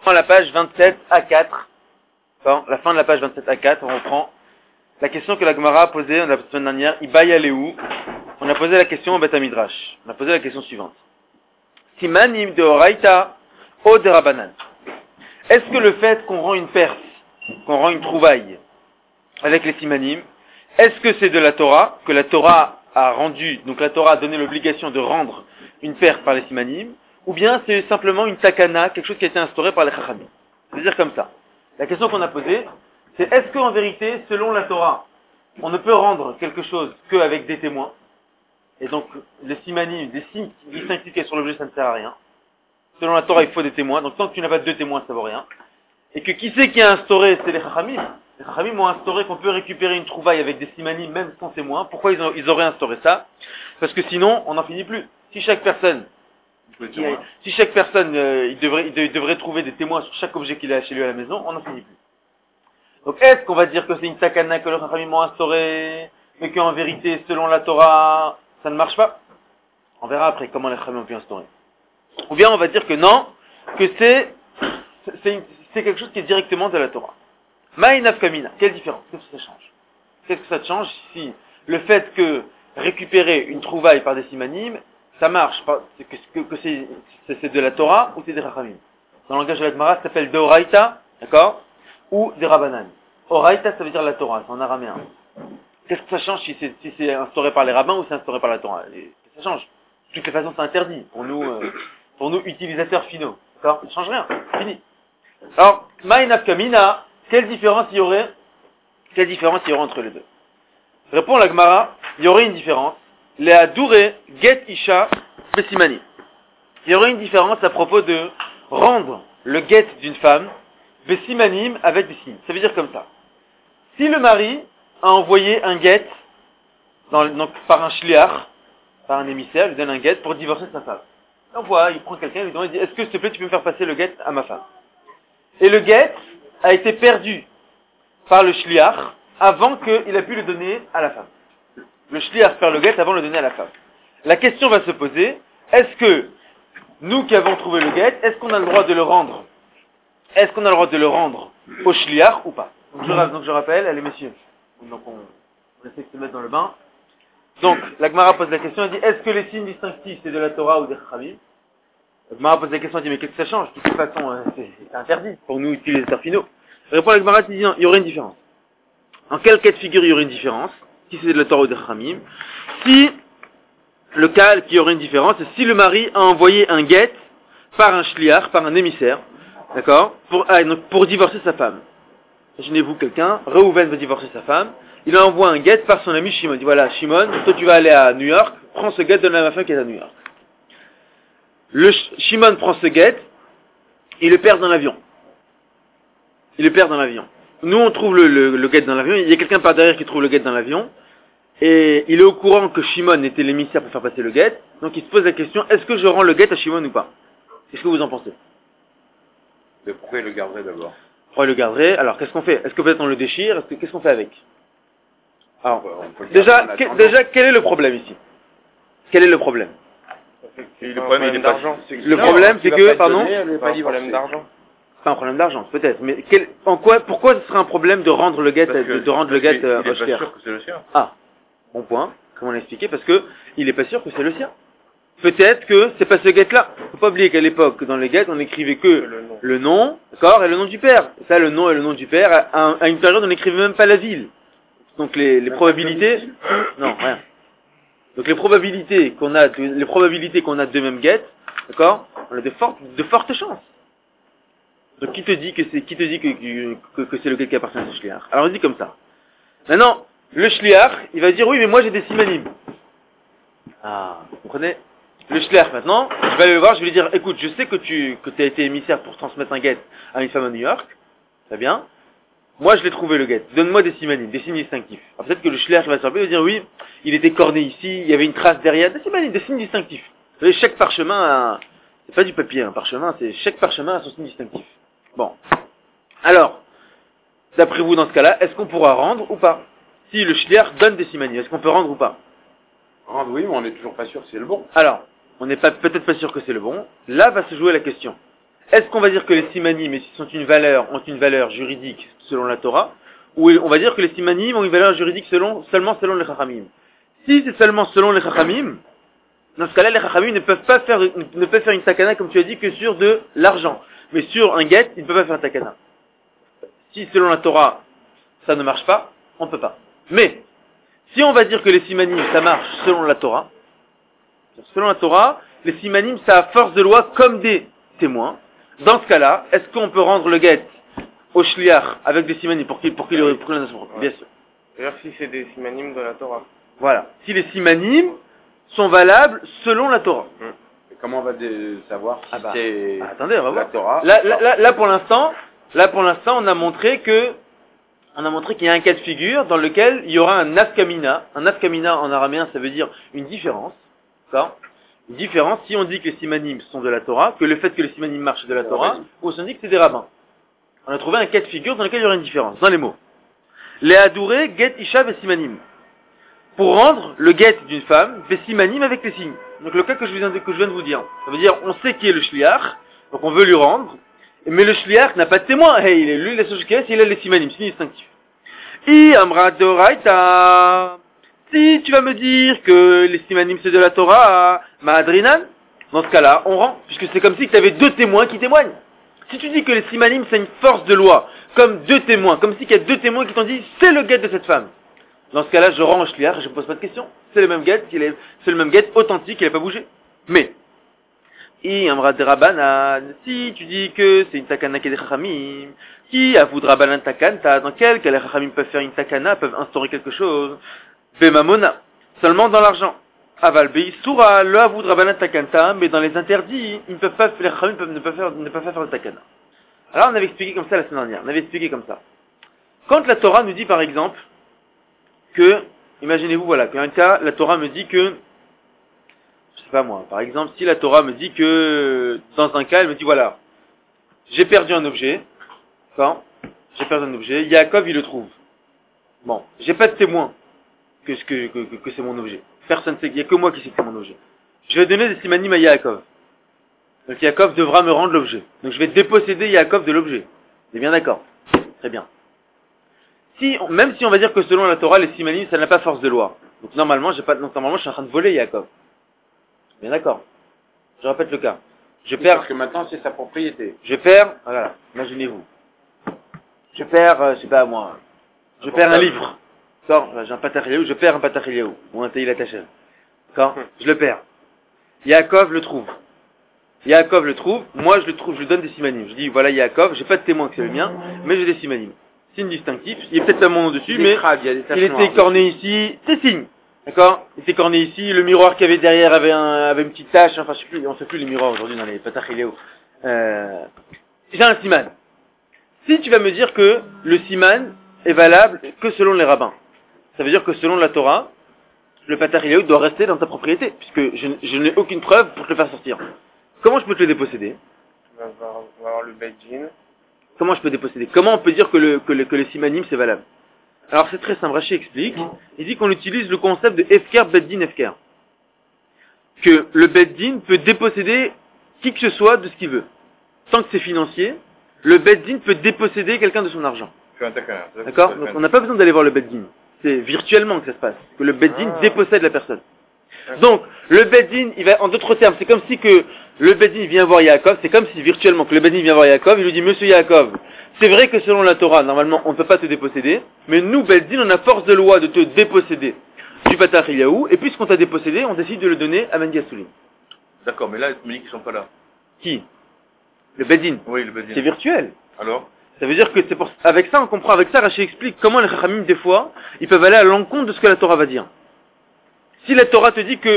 À la page 27 à 4, enfin, la fin de la page 27 à 4, on reprend la question que la Gemara a posée la semaine dernière, Ibaya Léou. On a posé la question au Beth Midrash. On a posé la question suivante. Simanim de Oraita o de Rabanan. Est-ce que le fait qu'on rend une perce, qu'on rend une trouvaille avec les simanim, est-ce que c'est de la Torah, que la Torah a rendu, donc la Torah a donné l'obligation de rendre une perce par les simanim, ou bien c'est simplement une takana, quelque chose qui a été instauré par les chachamim? C'est-à-dire comme ça. La question qu'on a posée, c'est est-ce qu'en vérité, selon la Torah, on ne peut rendre quelque chose qu'avec des témoins, et donc les simanim, des signes distinctifs qui sont sur l'objet, ça ne sert à rien. Selon la Torah, il faut des témoins, donc tant que tu n'as pas deux témoins, ça vaut rien. Et que qui c'est qui a instauré? C'est les chachamim. Les chachamim ont instauré qu'on peut récupérer une trouvaille avec des simanim, même sans témoins. Pourquoi ils auraient instauré ça? Parce que sinon, on n'en finit plus. Si chaque personne, il devrait trouver des témoins sur chaque objet qu'il a chez lui à la maison, on n'en finit plus. Donc est-ce qu'on va dire que c'est une takana que les chachamim ont instauré, mais qu'en vérité, selon la Torah, ça ne marche pas? On verra après comment les chachamim ont pu instaurer. Ou bien on va dire que non, que c'est quelque chose qui est directement de la Torah. Ma'inaf kamina, quelle différence? Qu'est-ce que ça change? Qu'est-ce que ça change si le fait que récupérer une trouvaille par des simanim, ça marche, que c'est de la Torah ou c'est des Chachamim? Dans le langage de la Gemara, ça s'appelle de Oraita, d'accord? Ou des Rabbanan. Oraita, ça veut dire la Torah, c'est en araméen. Qu'est-ce que ça change si c'est instauré par les rabbins ou c'est instauré par la Torah? Qu'est-ce que ça change? De toutes les façons, c'est interdit pour nous utilisateurs finaux. D'accord? Ça change rien. Fini. Alors, Ma'inaf kamina, quelle différence il y aurait entre les deux? Répond la Gemara, il y aurait une différence. Lea Doure Get Isha Besimani. Il y aurait une différence à propos de rendre le get d'une femme Besimanim avec des signes. Ça veut dire comme ça. Si le mari a envoyé un get donc par un shliach, par un émissaire, il lui donne un get pour divorcer sa femme. Donc voilà, il prend quelqu'un, il lui dit, est-ce que s'il te plaît tu peux me faire passer le get à ma femme? Et le get a été perdu par le shliach avant qu'il a pu le donner à la femme. Le shliach perd le get avant de le donner à la femme. La question va se poser, est-ce que nous qui avons trouvé le get, est-ce qu'on a le droit de le rendre? Est-ce qu'on a le droit de le rendre au shliach ou pas? Donc je rappelle, allez messieurs, donc on essaie de se mettre dans le bain. Donc la Gemara pose la question, elle dit, est-ce que les signes distinctifs c'est de la Torah ou des Chachamim? La Gemara pose la question, elle dit, mais qu'est-ce que ça change? De toute façon, c'est interdit pour nous utilisateurs finaux. Répond la Gemara, elle dit, il y aurait une différence. En quel cas de figure il y aurait une différence? Si c'est de la Torah ou des Chachamim. Si le cas qui aurait une différence, c'est si le mari a envoyé un get par un shliach, par un émissaire, d'accord, pour divorcer sa femme. Imaginez-vous quelqu'un, Reuven veut divorcer sa femme, il envoie un get par son ami Shimon. Il dit voilà, Shimon, toi tu vas aller à New York, prends ce get, donne-le à ma femme qui est à New York. Shimon prend ce get, il le perd dans l'avion. Nous on trouve le get dans l'avion, il y a quelqu'un par derrière qui trouve le get dans l'avion, et il est au courant que Shimon était l'émissaire pour faire passer le get, donc il se pose la question, est-ce que je rends le get à Shimon ou pas? Qu'est-ce que vous en pensez? Mais pourquoi il le garderait d'abord? Pourquoi il le garderait? Alors qu'est-ce qu'on fait? Est-ce que peut-être on le déchire? Qu'est-ce qu'on fait avec? Alors, déjà, quel est le problème ici? Quel est le problème? Le problème d'argent. Le problème, c'est que, pardon? C'est pas un problème d'argent. C'est pas un problème d'argent, peut-être. Mais pourquoi ce serait un problème de rendre le get, de rendre le get il est pas sûr que c'est le sien. Ah, bon point. Comment l'expliquer? Parce que il est pas sûr que c'est le sien. Peut-être que c'est pas ce get-là. Faut pas oublier qu'à l'époque, dans les get, on n'écrivait que le nom, d'accord, et le nom du père. Ça, le nom et le nom du père, à une période, on n'écrivait même pas la ville. Donc les probabilités, non, rien. Donc les probabilités qu'on a de deux mêmes get, d'accord, on a de fortes chances. Donc qui te dit que c'est le get qui appartient à ce shliach? Alors on dit comme ça. Maintenant, le shliach, il va dire oui, mais moi j'ai des simanim. Ah, vous comprenez? Le shliach maintenant, je vais aller le voir, je vais lui dire, écoute, je sais que tu as été émissaire pour transmettre un get à une femme à New York, très bien. Moi je l'ai trouvé le get, donne-moi des simanim, des signes distinctifs. Alors peut-être que le shliach va se rappeler, il va dire oui, il était corné ici, il y avait une trace derrière, des simanim, des signes distinctifs. Vous savez, chaque parchemin c'est pas du papier, un parchemin, chaque parchemin a son signe distinctif. Bon. Alors, d'après vous dans ce cas-là, est-ce qu'on pourra rendre ou pas? Si le shliach donne des simanim, est-ce qu'on peut rendre ou pas? Rendre oui, mais on n'est toujours pas sûr que c'est le bon. Alors, on n'est peut-être pas sûr que c'est le bon. Là va se jouer la question. est-ce qu'on va dire que les simanim ont une valeur juridique selon la Torah, ou on va dire que les simanim ont une valeur juridique seulement selon les chachamim? Si c'est seulement selon les chachamim, dans ce cas-là, les chachamim ne peuvent faire une takana, comme tu as dit, que sur de l'argent. Mais sur un get, ils ne peuvent pas faire un takana. Si selon la Torah, ça ne marche pas, on ne peut pas. Mais, si on va dire que les simanim, ça marche selon la Torah, les simanim, ça a force de loi comme des témoins. Dans ce cas-là, est-ce qu'on peut rendre le get au shliach avec des simanim pour qu'il le prenne? Bien sûr. D'ailleurs, si c'est des simanim de la Torah. Voilà. Si les simanim sont valables selon la Torah. Et comment on va savoir si c'est attendez, on va voir. la Torah? Là, pour l'instant, on a montré qu'il y a un cas de figure dans lequel il y aura un nafkamina. Un nafkamina en araméen, ça veut dire une différence. D'accord? Une différence si on dit que les simanim sont de la Torah, que le fait que les simanim marchent de la Torah, ou si on dit que c'est des rabbins. On a trouvé un cas de figure dans lequel il y aura une différence, dans les mots. Les adorés, get isha ve simanim. Pour rendre le get d'une femme, ve simanim avec les signes. Donc le cas que je viens de vous dire. Ça veut dire, on sait qui est le shliach, donc on veut lui rendre, mais le shliach n'a pas de témoin. Hey, lui, il est sur il a les simanim, c'est distinctif. I amra doraita. Si tu vas me dire que les simanim c'est de la Torah, ma'adrinan, dans ce cas-là, on rend, puisque c'est comme si tu avais deux témoins qui témoignent. Si tu dis que les simanim c'est une force de loi, comme deux témoins, comme si il y a deux témoins qui t'ont dit c'est le guet de cette femme. Dans ce cas-là, je rends au shliach et je ne pose pas de question. C'est le même guet, c'est le même guet authentique, il n'a pas bougé. Mais, si tu dis que c'est une takana qui est des chachamim, qui avoue drabanan takanta, dans quel cas les chachamim peuvent faire une takana, peuvent instaurer quelque chose, bemamona, seulement dans l'argent. Aval beisura, le avoue drabanan takanta, mais dans les interdits, ils ne peuvent pas, les chachamim ne peuvent pas faire le takana. Alors on avait expliqué comme ça la semaine dernière, on avait expliqué comme ça. Quand la Torah nous dit par exemple que, imaginez-vous voilà, qu'un cas, la Torah me dit que, je sais pas moi, par exemple, si la Torah me dit que, dans un cas, elle me dit voilà, j'ai perdu un objet, Yaakov il le trouve. Bon, j'ai pas de témoin que c'est mon objet. Personne ne sait, il y a que moi qui sais que c'est mon objet. Je vais donner des simanim à Yaakov. Donc Yaakov devra me rendre l'objet. Donc je vais déposséder Yaakov de l'objet. C'est bien d'accord. Très bien. Même si on va dire que selon la Torah, les simanim, ça n'a pas force de loi. Donc normalement, je suis en train de voler Yaakov. Bien d'accord. Je répète le cas. Je perds. Parce que maintenant, c'est sa propriété. Je perds, voilà, imaginez-vous. Je perds, je sais pas moi. Je perds un livre. D'accord? J'ai un patachiliaou, je perds un patachiliaou. Ou un teïla tachel. D'accord? Je le perds. Yaakov le trouve. Moi je le trouve, je lui donne des simanim. Je dis, voilà Yaakov, j'ai pas de témoin que c'est le mien, mais j'ai des simanim. Signe distinctif, il y a peut-être pas mon nom dessus, mais il était écorné ici, c'est signe. D'accord? Il était écorné ici, le miroir qu'il y avait derrière avait une petite tache, enfin je sais plus, on sait plus les miroirs aujourd'hui dans les patachiliaou. J'ai un siman. Si tu vas me dire que le siman est valable que selon les rabbins, ça veut dire que selon la Torah, le patachiliaou doit rester dans ta propriété, puisque je n'ai aucune preuve pour te le faire sortir. Comment je peux te le déposséder? On va avoir le Beddin. Comment je peux déposséder? Comment on peut dire que les simanim c'est valable? Alors c'est très simple, Rashi explique, il dit qu'on utilise le concept de Efker, Beddin, Efker. Que le Beddin peut déposséder qui que ce soit de ce qu'il veut. Tant que c'est financier, le Beddin peut déposséder quelqu'un de son argent. D'accord? Donc on n'a pas besoin d'aller voir le Beddin. C'est virtuellement que ça se passe. Que le Beddin dépossède la personne. Donc, le Beddin, il va, en d'autres termes, c'est comme si que le Beddin vient voir Yaakov, c'est comme si virtuellement que le Beddin vient voir Yaakov, il lui dit, Monsieur Yaakov, c'est vrai que selon la Torah, normalement, on ne peut pas te déposséder, mais nous, Beddin, on a force de loi de te déposséder du patachiliaou, et puisqu'on t'a dépossédé, on décide de le donner à Ben Gassouli. D'accord, mais là, tu me dis qu'ils sont pas là. Qui? Le Beddin. Oui, le Beddin. C'est virtuel. Alors? Ça veut dire que c'est pour, avec ça, on comprend, avec ça, Rashi explique comment les Chachamim, des fois, ils peuvent aller à l'encontre de ce que la Torah va dire. Si la Torah te dit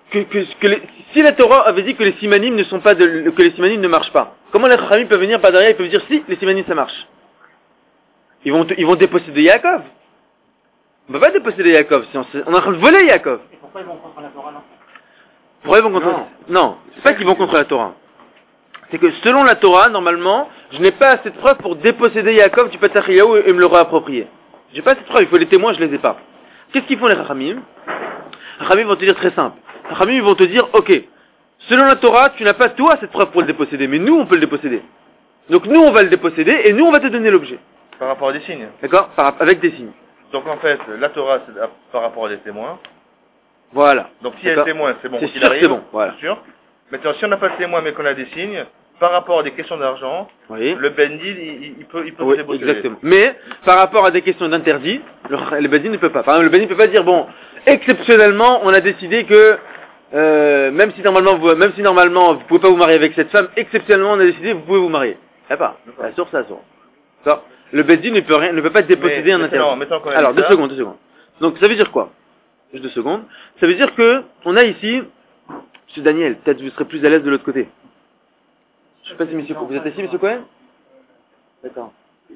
si la Torah avait dit que les simanim ne sont pas que les simanim ne marchent pas, comment les Chachamim peuvent venir par derrière, ils peuvent dire si, les simanim ça marche. Ils vont déposséder Yaakov. On ne va pas déposséder Yaakov, on est en train de voler Yaakov. Et pourquoi ils vont contre la Torah, non? Pourquoi ils vont contre Non, c'est pas qu'ils vont contre la Torah. C'est que selon la Torah, normalement, je n'ai pas assez de preuves pour déposséder Yaakov du patachiliaou et me le réapproprier. J'ai pas assez de preuves, il faut les témoins, je les ai pas. Qu'est-ce qu'ils font les Chachamim? Les Chachamim vont te dire très simple. Les Chachamim vont te dire, ok, Selon la Torah, tu n'as pas toi cette preuve pour le déposséder, mais nous on peut le déposséder. Donc nous on va le déposséder et nous on va te donner l'objet. Par rapport à des signes. D'accord? Avec des signes. Donc en fait, la Torah, c'est par rapport à des témoins. Voilà. Donc s'il y a des témoins, c'est bon. C'est sûr, c'est bon. Voilà. C'est sûr. Maintenant, si on n'a pas de témoins mais qu'on a des signes, par rapport à des questions d'argent, Oui. le Bendil, il peut Oui, se déposséder. exactement. Mais, par rapport à des questions d'interdit, le Bedin ne peut pas. Par exemple, le Bedin ne peut pas dire, bon, exceptionnellement, on a décidé que, même si normalement vous pouvez pas vous marier avec cette femme, exceptionnellement, on a décidé que vous pouvez vous marier. Il pas. La source, c'est la source. D'accord? Le Bedin ne peut pas déposséder un interdit. Alors, deux secondes. Donc, ça veut dire quoi? Juste 2 secondes. Ça veut dire que, on a ici, Monsieur Daniel, peut-être vous serez plus à l'aise de l'autre côté. Je sais pas si monsieur, vous êtes ici, monsieur Cohen? D'accord.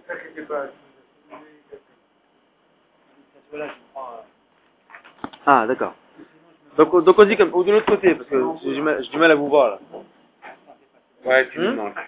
Ah, d'accord. Donc on dit comme, ou de l'autre côté, parce que j'ai du mal à vous voir, là. Ouais, tu me manques.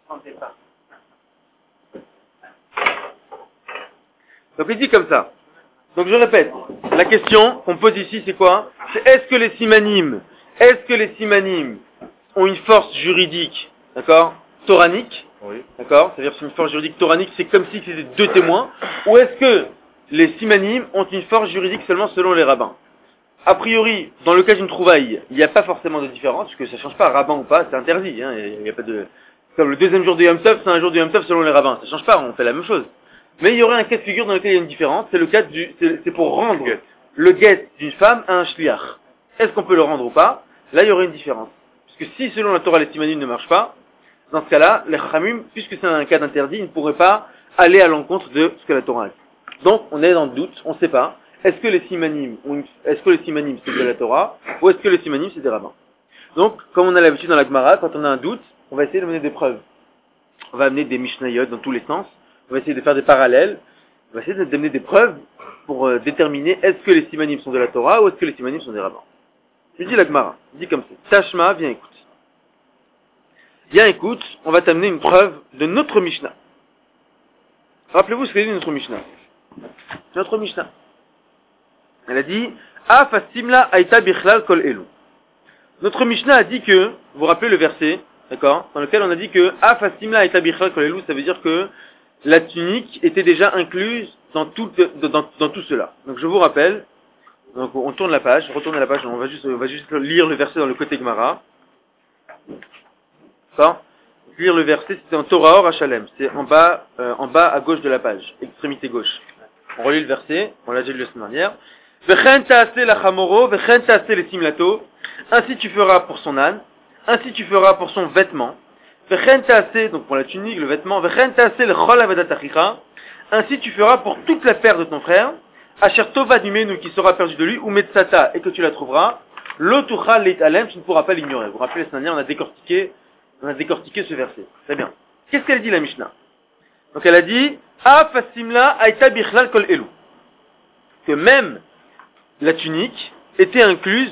Donc il dit comme ça. Donc je répète, la question qu'on pose ici, c'est quoi? C'est est-ce que les simanim ont une force juridique, d'accord, toranique, Oui. d'accord, c'est-à-dire c'est une force juridique toranique, c'est comme si c'était 2 témoins, ou est-ce que les simanim ont une force juridique seulement selon les rabbins? A priori, dans le cas d'une trouvaille, il n'y a pas forcément de différence, puisque ça ne change pas, rabbin ou pas, c'est interdit, hein, il n'y a pas de... Comme le deuxième jour de Yom Tov, c'est un jour de Yom Tov selon les rabbins, ça ne change pas, on fait la même chose. Mais il y aurait un cas de figure dans lequel il y a une différence, c'est le cas c'est pour rendre le guet d'une femme à un shliach. Est-ce qu'on peut le rendre ou pas? Là, il y aurait une différence. Puisque si selon la Torah les simanim ne marchent pas, dans ce cas-là, les chachamim, puisque c'est un cas d'interdit, ils ne pourraient pas aller à l'encontre de ce que la Torah a dit. Donc, on est dans le doute, on ne sait pas. Est-ce que les simanim c'est de la Torah, ou est-ce que les simanim c'est des rabbins? Donc, comme on a l'habitude dans la Gemara, quand on a un doute, on va essayer de mener des preuves. On va amener des mishnayot dans tous les sens, on va essayer de faire des parallèles, on va essayer d'amener des preuves pour déterminer est-ce que les simanim sont de la Torah, ou est-ce que les simanim sont des rabbins. Je dis la Gemara, dit comme ça. Tashma, viens écoute. Viens écoute, on va t'amener une preuve de notre Mishnah. Rappelez-vous ce qu'elle dit notre Mishnah. Notre Mishnah. Elle a dit, Afasimla aita bichlal kol elu. Notre Mishnah a dit que, vous vous rappelez le verset, d'accord, dans lequel on a dit que Afasimla aita bichlal kol elu, ça veut dire que la tunique était déjà incluse dans tout cela. Donc je vous rappelle, donc on tourne la page, retournez la page, on va juste lire le verset dans le côté Gemara. Ça, lire le verset, c'est en Torah Or Hachalem, c'est en bas à gauche de la page, extrémité gauche. On relit le verset, on l'a déjà lu la semaine dernière. Vechen ta'ase la chamoro, vechen ta'ase le simlato. Ainsi tu feras pour son âne, ainsi tu feras pour son vêtement. Vechen ta'ase, donc pour la tunique, le vêtement. Vechen ta'ase le chol avadat achicha. Ainsi tu feras pour toute la paire de ton frère. Asher tova dimenu, qui sera perdu de lui, ou metzata, et que tu la trouveras. L'otucha leit alem, tu ne pourras pas l'ignorer. Vous vous rappelez la semaine dernière, on a décortiqué ce verset. Très bien. Qu'est-ce qu'elle dit la Mishnah? Donc elle a dit, Afasimla aita bichlal kol elu. Que même la tunique était incluse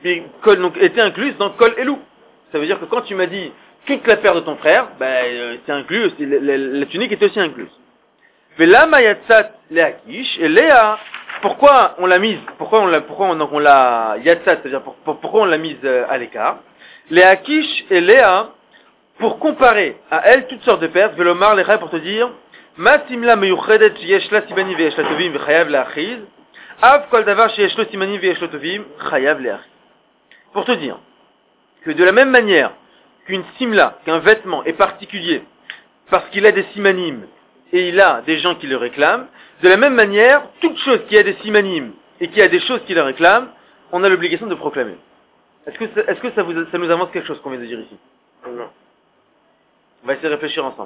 dans kol elu. Ça veut dire que quand tu m'as dit toute la paire de ton frère, c'est inclus, la tunique était aussi incluse. Mais la mayatsat leakish et Léa, pourquoi on l'a mise, pourquoi on l'a yatsat, c'est-à-dire pourquoi on l'a mise à l'écart? Leakish et Léa, pour comparer à elle toutes sortes de paires, velomar lechai, pour te dire, ma simla meyuchedet yesh la simani veyesh la tovim vechayav leachiz, av kol davar sheyesh lo simani veyesh lo tovim chayav leachiz. Pour te dire que de la même manière qu'une simla, qu'un vêtement est particulier parce qu'il a des simanim et il a des gens qui le réclament, de la même manière, toute chose qui a des simanim et qui a des choses qui le réclament, on a l'obligation de proclamer. Est-ce que ça nous avance quelque chose qu'on vient de dire ici? Non. On va essayer de réfléchir ensemble.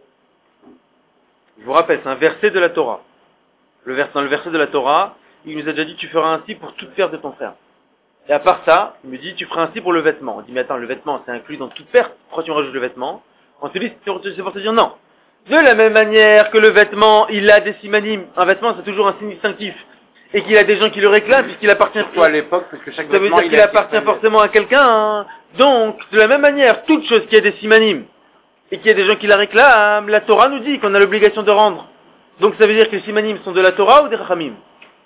Je vous rappelle, c'est un verset de la Torah. Dans le verset de la Torah, il nous a déjà dit tu feras ainsi pour toute perte de ton frère. Et à part ça, il me dit tu feras ainsi pour le vêtement. On dit mais attends, le vêtement c'est inclus dans toute perte. Pourquoi tu me rajoutes le vêtement? On te dit c'est pour te dire non. De la même manière que le vêtement, il a des simanim. Un vêtement c'est toujours un signe distinctif. Et qu'il a des gens qui le réclament puisqu'il appartient à l'époque, parce que chaque ça veut dire qu'il appartient forcément à quelqu'un. Hein. Donc, de la même manière, toute chose qui a des simanim et qu'il y a des gens qui la réclament, la Torah nous dit qu'on a l'obligation de rendre. Donc ça veut dire que les simanim sont de la Torah ou des Chachamim?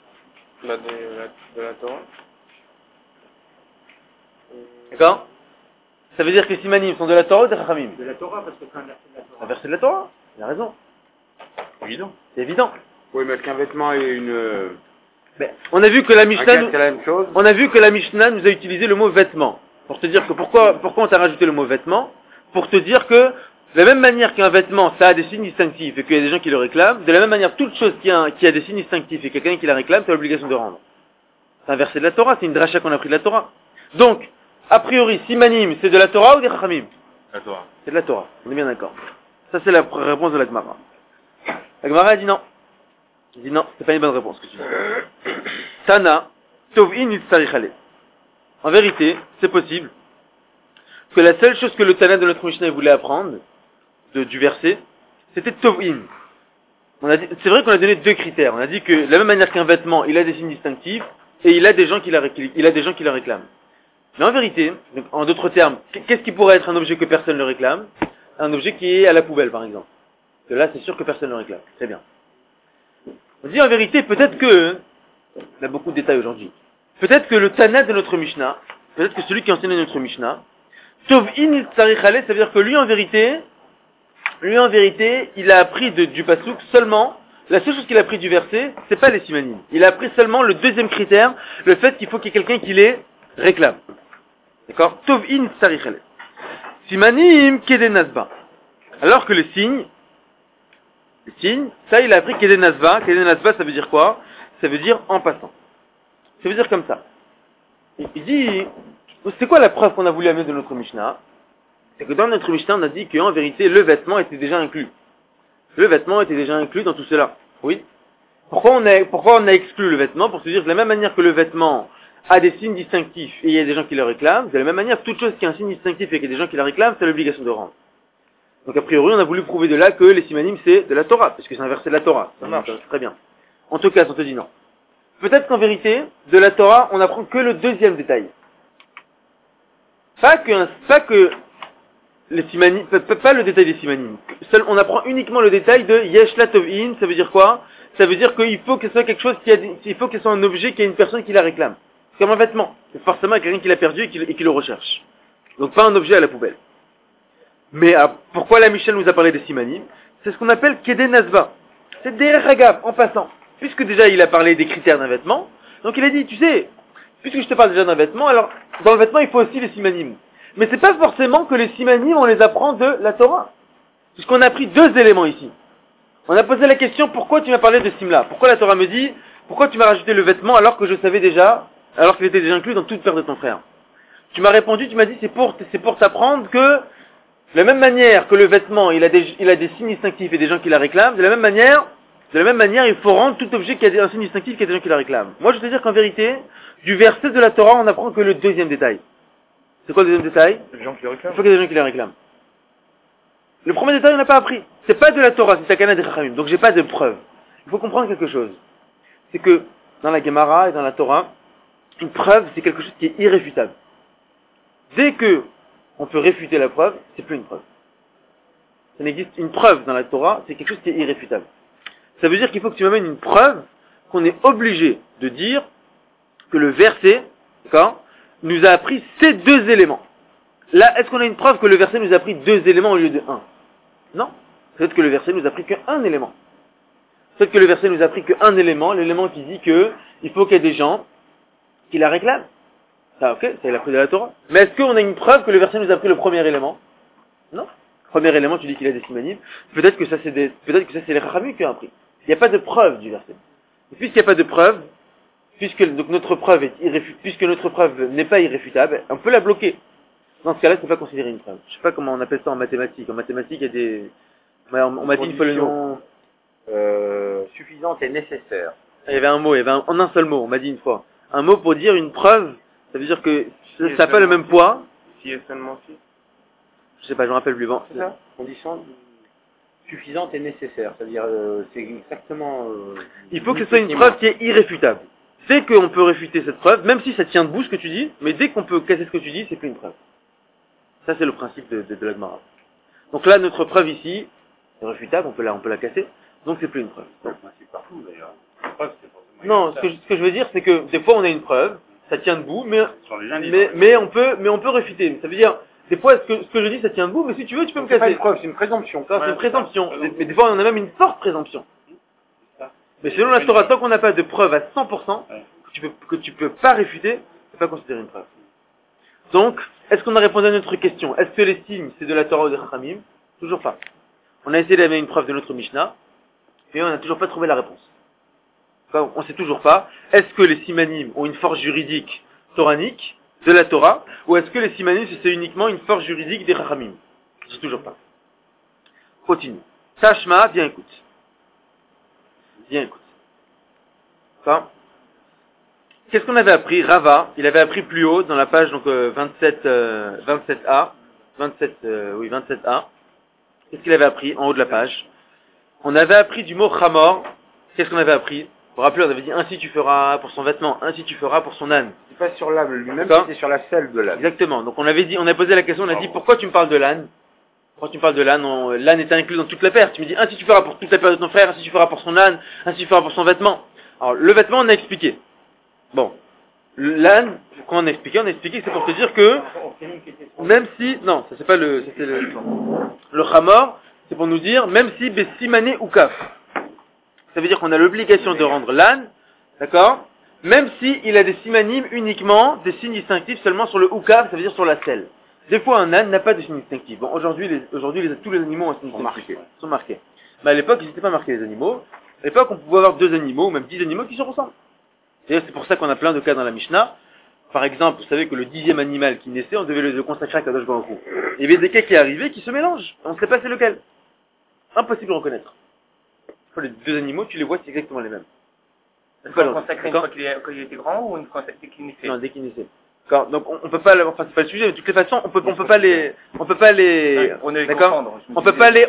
De la Torah. D'accord? Ça veut dire que les simanim sont de la Torah ou des Chachamim? De la Torah, parce que c'est un verset de la Torah. Un verset de la Torah. Il a raison. Évident. C'est évident. Oui, mais qu'un vêtement et une... Mais on a vu que la un Mishnah, casque, c'est la même chose. on a vu que la Mishnah nous a utilisé le mot vêtement. Pour te dire que pourquoi on t'a rajouté le mot vêtement? Pour te dire que, de la même manière qu'un vêtement, ça a des signes distinctifs et qu'il y a des gens qui le réclament, de la même manière, toute chose qui a des signes distinctifs et quelqu'un qui la réclame, tu as l'obligation de rendre. C'est un verset de la Torah, c'est une dracha qu'on a pris de la Torah. Donc, a priori, simanim, c'est de la Torah ou des Chachamim? À toi. C'est de la Torah, on est bien d'accord. Ça, c'est la réponse de la Gemara. La Gemara a dit non. Il dit non, c'est pas une bonne réponse que tu dis. Tana, tov'in yitzarichale. En vérité, c'est possible que la seule chose que le Tana de notre Mishnah voulait apprendre, du verset, c'était tov'in. C'est vrai qu'on a donné deux critères. On a dit que, de la même manière qu'un vêtement, il a des signes distinctifs, et il a des gens qui le réclament. Mais en vérité, donc, en d'autres termes, qu'est-ce qui pourrait être un objet que personne ne réclame? Un objet qui est à la poubelle, par exemple. Que là, c'est sûr que personne ne le réclame. Très bien. On dit en vérité, peut-être que, on a beaucoup de détails aujourd'hui, peut-être que le Tana de notre Mishnah, peut-être que celui qui enseigne notre Mishnah, Tov'in Tzarichale, ça veut dire que lui en vérité, il a appris du pasouk seulement, la seule chose qu'il a appris du verset, c'est pas les simanim. Il a appris seulement le deuxième critère, le fait qu'il faut qu'il y ait quelqu'un qui les réclame. D'accord? Tov'in Tzarichale. Simanim Kedenazba. Alors que les signes, ça il a appris Kedenazba. Kedenazba, ça veut dire quoi? Ça veut dire en passant. Ça veut dire comme ça. Il dit, c'est quoi la preuve qu'on a voulu amener de notre Mishnah? C'est que dans notre Mishnah, on a dit qu'en vérité, le vêtement était déjà inclus. Le vêtement était déjà inclus dans tout cela. Oui. Pourquoi on a exclu le vêtement? Pour se dire de la même manière que le vêtement a des signes distinctifs et il y a des gens qui le réclament, de la même manière, toute chose qui a un signe distinctif et qu'il y a des gens qui la réclament, c'est l'obligation de rendre. Donc a priori, on a voulu prouver de là que les simanim c'est de la Torah, parce que c'est un verset de la Torah. Ça marche. Très bien. En tout cas, on te dit non. Peut-être qu'en vérité, de la Torah, on n'apprend que le deuxième détail. Pas que les simanim, pas le détail des simanim. On apprend uniquement le détail de yesh la tov'in, ça veut dire quoi? Ça veut dire qu'il faut que ce soit quelque chose il faut que ce soit un objet qui a une personne qui la réclame. C'est comme un vêtement. C'est forcément quelqu'un qui l'a perdu et qui le recherche. Donc pas un objet à la poubelle. Mais pourquoi la Mishnah nous a parlé des simanim? C'est ce qu'on appelle kedenazba. C'est derrière Hagab, en passant. Puisque déjà il a parlé des critères d'un vêtement, donc il a dit, tu sais, puisque je te parle déjà d'un vêtement, alors dans le vêtement il faut aussi les simanim. Mais c'est pas forcément que les simanim on les apprend de la Torah. Puisqu'on a pris deux éléments ici. On a posé la question, pourquoi tu m'as parlé de simla? Pourquoi la Torah me dit, pourquoi tu m'as rajouté le vêtement alors que je savais déjà, alors qu'il était déjà inclus dans toute paire de ton frère? Tu m'as répondu, tu m'as dit, c'est pour t'apprendre que, de la même manière que le vêtement, il a des signes distinctifs et des gens qui la réclament, de la même manière, il faut rendre tout objet qui a un signe distinctif et des gens qui la réclament. Moi, je veux te dire qu'en vérité, du verset de la Torah, on n'apprend que le deuxième détail. C'est quoi le deuxième détail? Les gens qui le réclament. Il faut qu'il y ait des gens qui la réclament. Le premier détail, on n'a pas appris. C'est pas de la Torah, c'est Takana des Chachamim. Donc j'ai pas de preuve. Il faut comprendre quelque chose. C'est que, dans la Gemara et dans la Torah, une preuve, c'est quelque chose qui est irréfutable. Dès que on peut réfuter la preuve, c'est plus une preuve. Ça n'existe, une preuve dans la Torah, c'est quelque chose qui est irréfutable. Ça veut dire qu'il faut que tu m'amènes une preuve qu'on est obligé de dire que le verset, d'accord, nous a appris ces deux éléments. Là, est-ce qu'on a une preuve que le verset nous a appris deux éléments au lieu de un? Non. Peut-être que le verset nous a appris qu'un élément. Peut-être que le verset nous a appris qu'un élément, l'élément qui dit que il faut qu'il y ait des gens qui la réclament. Ça, ok, ça il a pris de la Torah. Mais est-ce qu'on a une preuve que le verset nous a appris le premier élément? Non. Premier élément, tu dis qu'il a des simanim. Peut-être que ça c'est les Chachamim qui ont appris. Il n'y a pas de preuve du verset. Et puisqu'il n'y a pas de preuve, puisque notre preuve n'est pas irréfutable, on peut la bloquer. Dans ce cas-là, c'est pas considéré une preuve. Je sais pas comment on appelle ça en mathématiques. En mathématiques, il y a des, on m'a dit une fois le nom. Suffisante et nécessaire. Il y avait un mot, en un seul mot, on m'a dit une fois. Un mot pour dire une preuve, ça veut dire que ça n'a pas le même poids. Si et seulement si. Je sais pas, je me rappelle plus. Bon. C'est ça? Condition suffisante et nécessaire. C'est-à-dire, c'est exactement... il faut que ce soit une preuve qui est irréfutable. Dès qu'on peut réfuter cette preuve, même si ça tient debout ce que tu dis, mais dès qu'on peut casser ce que tu dis, c'est plus une preuve. Ça, c'est le principe de la Gemara. Donc là, notre preuve ici, est réfutable, on peut la casser, donc c'est plus une preuve. C'est le principe partout, d'ailleurs. La preuve, c'est forcément Non, ce que je veux dire, c'est que des fois, on a une preuve, ça tient debout, mais on peut réfuter. Ça veut dire, Des fois, ce que je dis, ça tient debout, mais si tu veux, tu peux me C'est pas casser. une preuve, c'est une présomption. Ça, c'est une présomption. Mais des fois, on a même une forte présomption. Mais selon la Torah, tant qu'on n'a pas de preuve à 100%, que tu peux pas réfuter, c'est pas considéré une preuve. Donc, est-ce qu'on a répondu à notre question? Est-ce que les signes, c'est de la Torah ou des Chachamim? Toujours pas. On a essayé d'amener une preuve de notre Mishnah, mais on n'a toujours pas trouvé la réponse. Enfin, on sait toujours pas. Est-ce que les simanim ont une force juridique toranique de la Torah, ou est-ce que les simanim, c'est uniquement une force juridique des Chachamim? Je sais toujours pas. Continue. Tashma, bien écoute. Bien écoute. Enfin, qu'est-ce qu'on avait appris? Rava, il avait appris plus haut dans la page donc 27a. 27a. Qu'est-ce qu'il avait appris en haut de la page? On avait appris du mot chamor. Qu'est-ce qu'on avait appris? Vous vous rappelez, on avait dit ainsi tu feras pour son vêtement, ainsi tu feras pour son âne. C'est pas sur l'âne lui-même, D'accord. c'est sur la selle de l'âne. Exactement. Donc on avait dit, on a posé la question, on a dit pourquoi tu me parles de l'âne? Pourquoi tu me parles de l'âne? L'âne est inclus dans toute la paire. Tu me dis ainsi tu feras pour toute la paire de ton frère, ainsi tu feras pour son âne, ainsi tu feras pour son vêtement. Alors le vêtement on a expliqué. Bon. L'âne, quand on a expliqué que c'est pour te dire que, même si, non, ça c'est pas le, c'était le chamor, c'est pour nous dire, même si bessimané ou kaf. Ça veut dire qu'on a l'obligation de rendre l'âne, d'accord? Même si il a des simanim uniquement, des signes distinctifs seulement sur le oukaf, ça veut dire sur la selle. Des fois un âne n'a pas de signe distinctif. Bon, aujourd'hui tous les animaux ont un signe distinctif. Sont marqués. Mais à l'époque, ils n'étaient pas marqués les animaux. À l'époque, on pouvait avoir 2 animaux, ou même 10 animaux qui se ressemblent. D'ailleurs, c'est pour ça qu'on a plein de cas dans la Mishnah. Par exemple, vous savez que le 10e animal qui naissait, on devait le consacrer à Kadosh Baruch Hu. Il y avait des cas qui arrivaient qui se mélangent. On ne sait pas c'est lequel. Impossible de reconnaître. Les 2 animaux, tu les vois, c'est exactement les mêmes. Est-ce qu'on consacre une fois qu'il était grand ou une fois dès qu'il naissait? Non, dès qu'il naissait. Donc on peut pas, enfin c'est pas le sujet, mais de toutes les façons, on peut pas les, d'accord? On peut pas les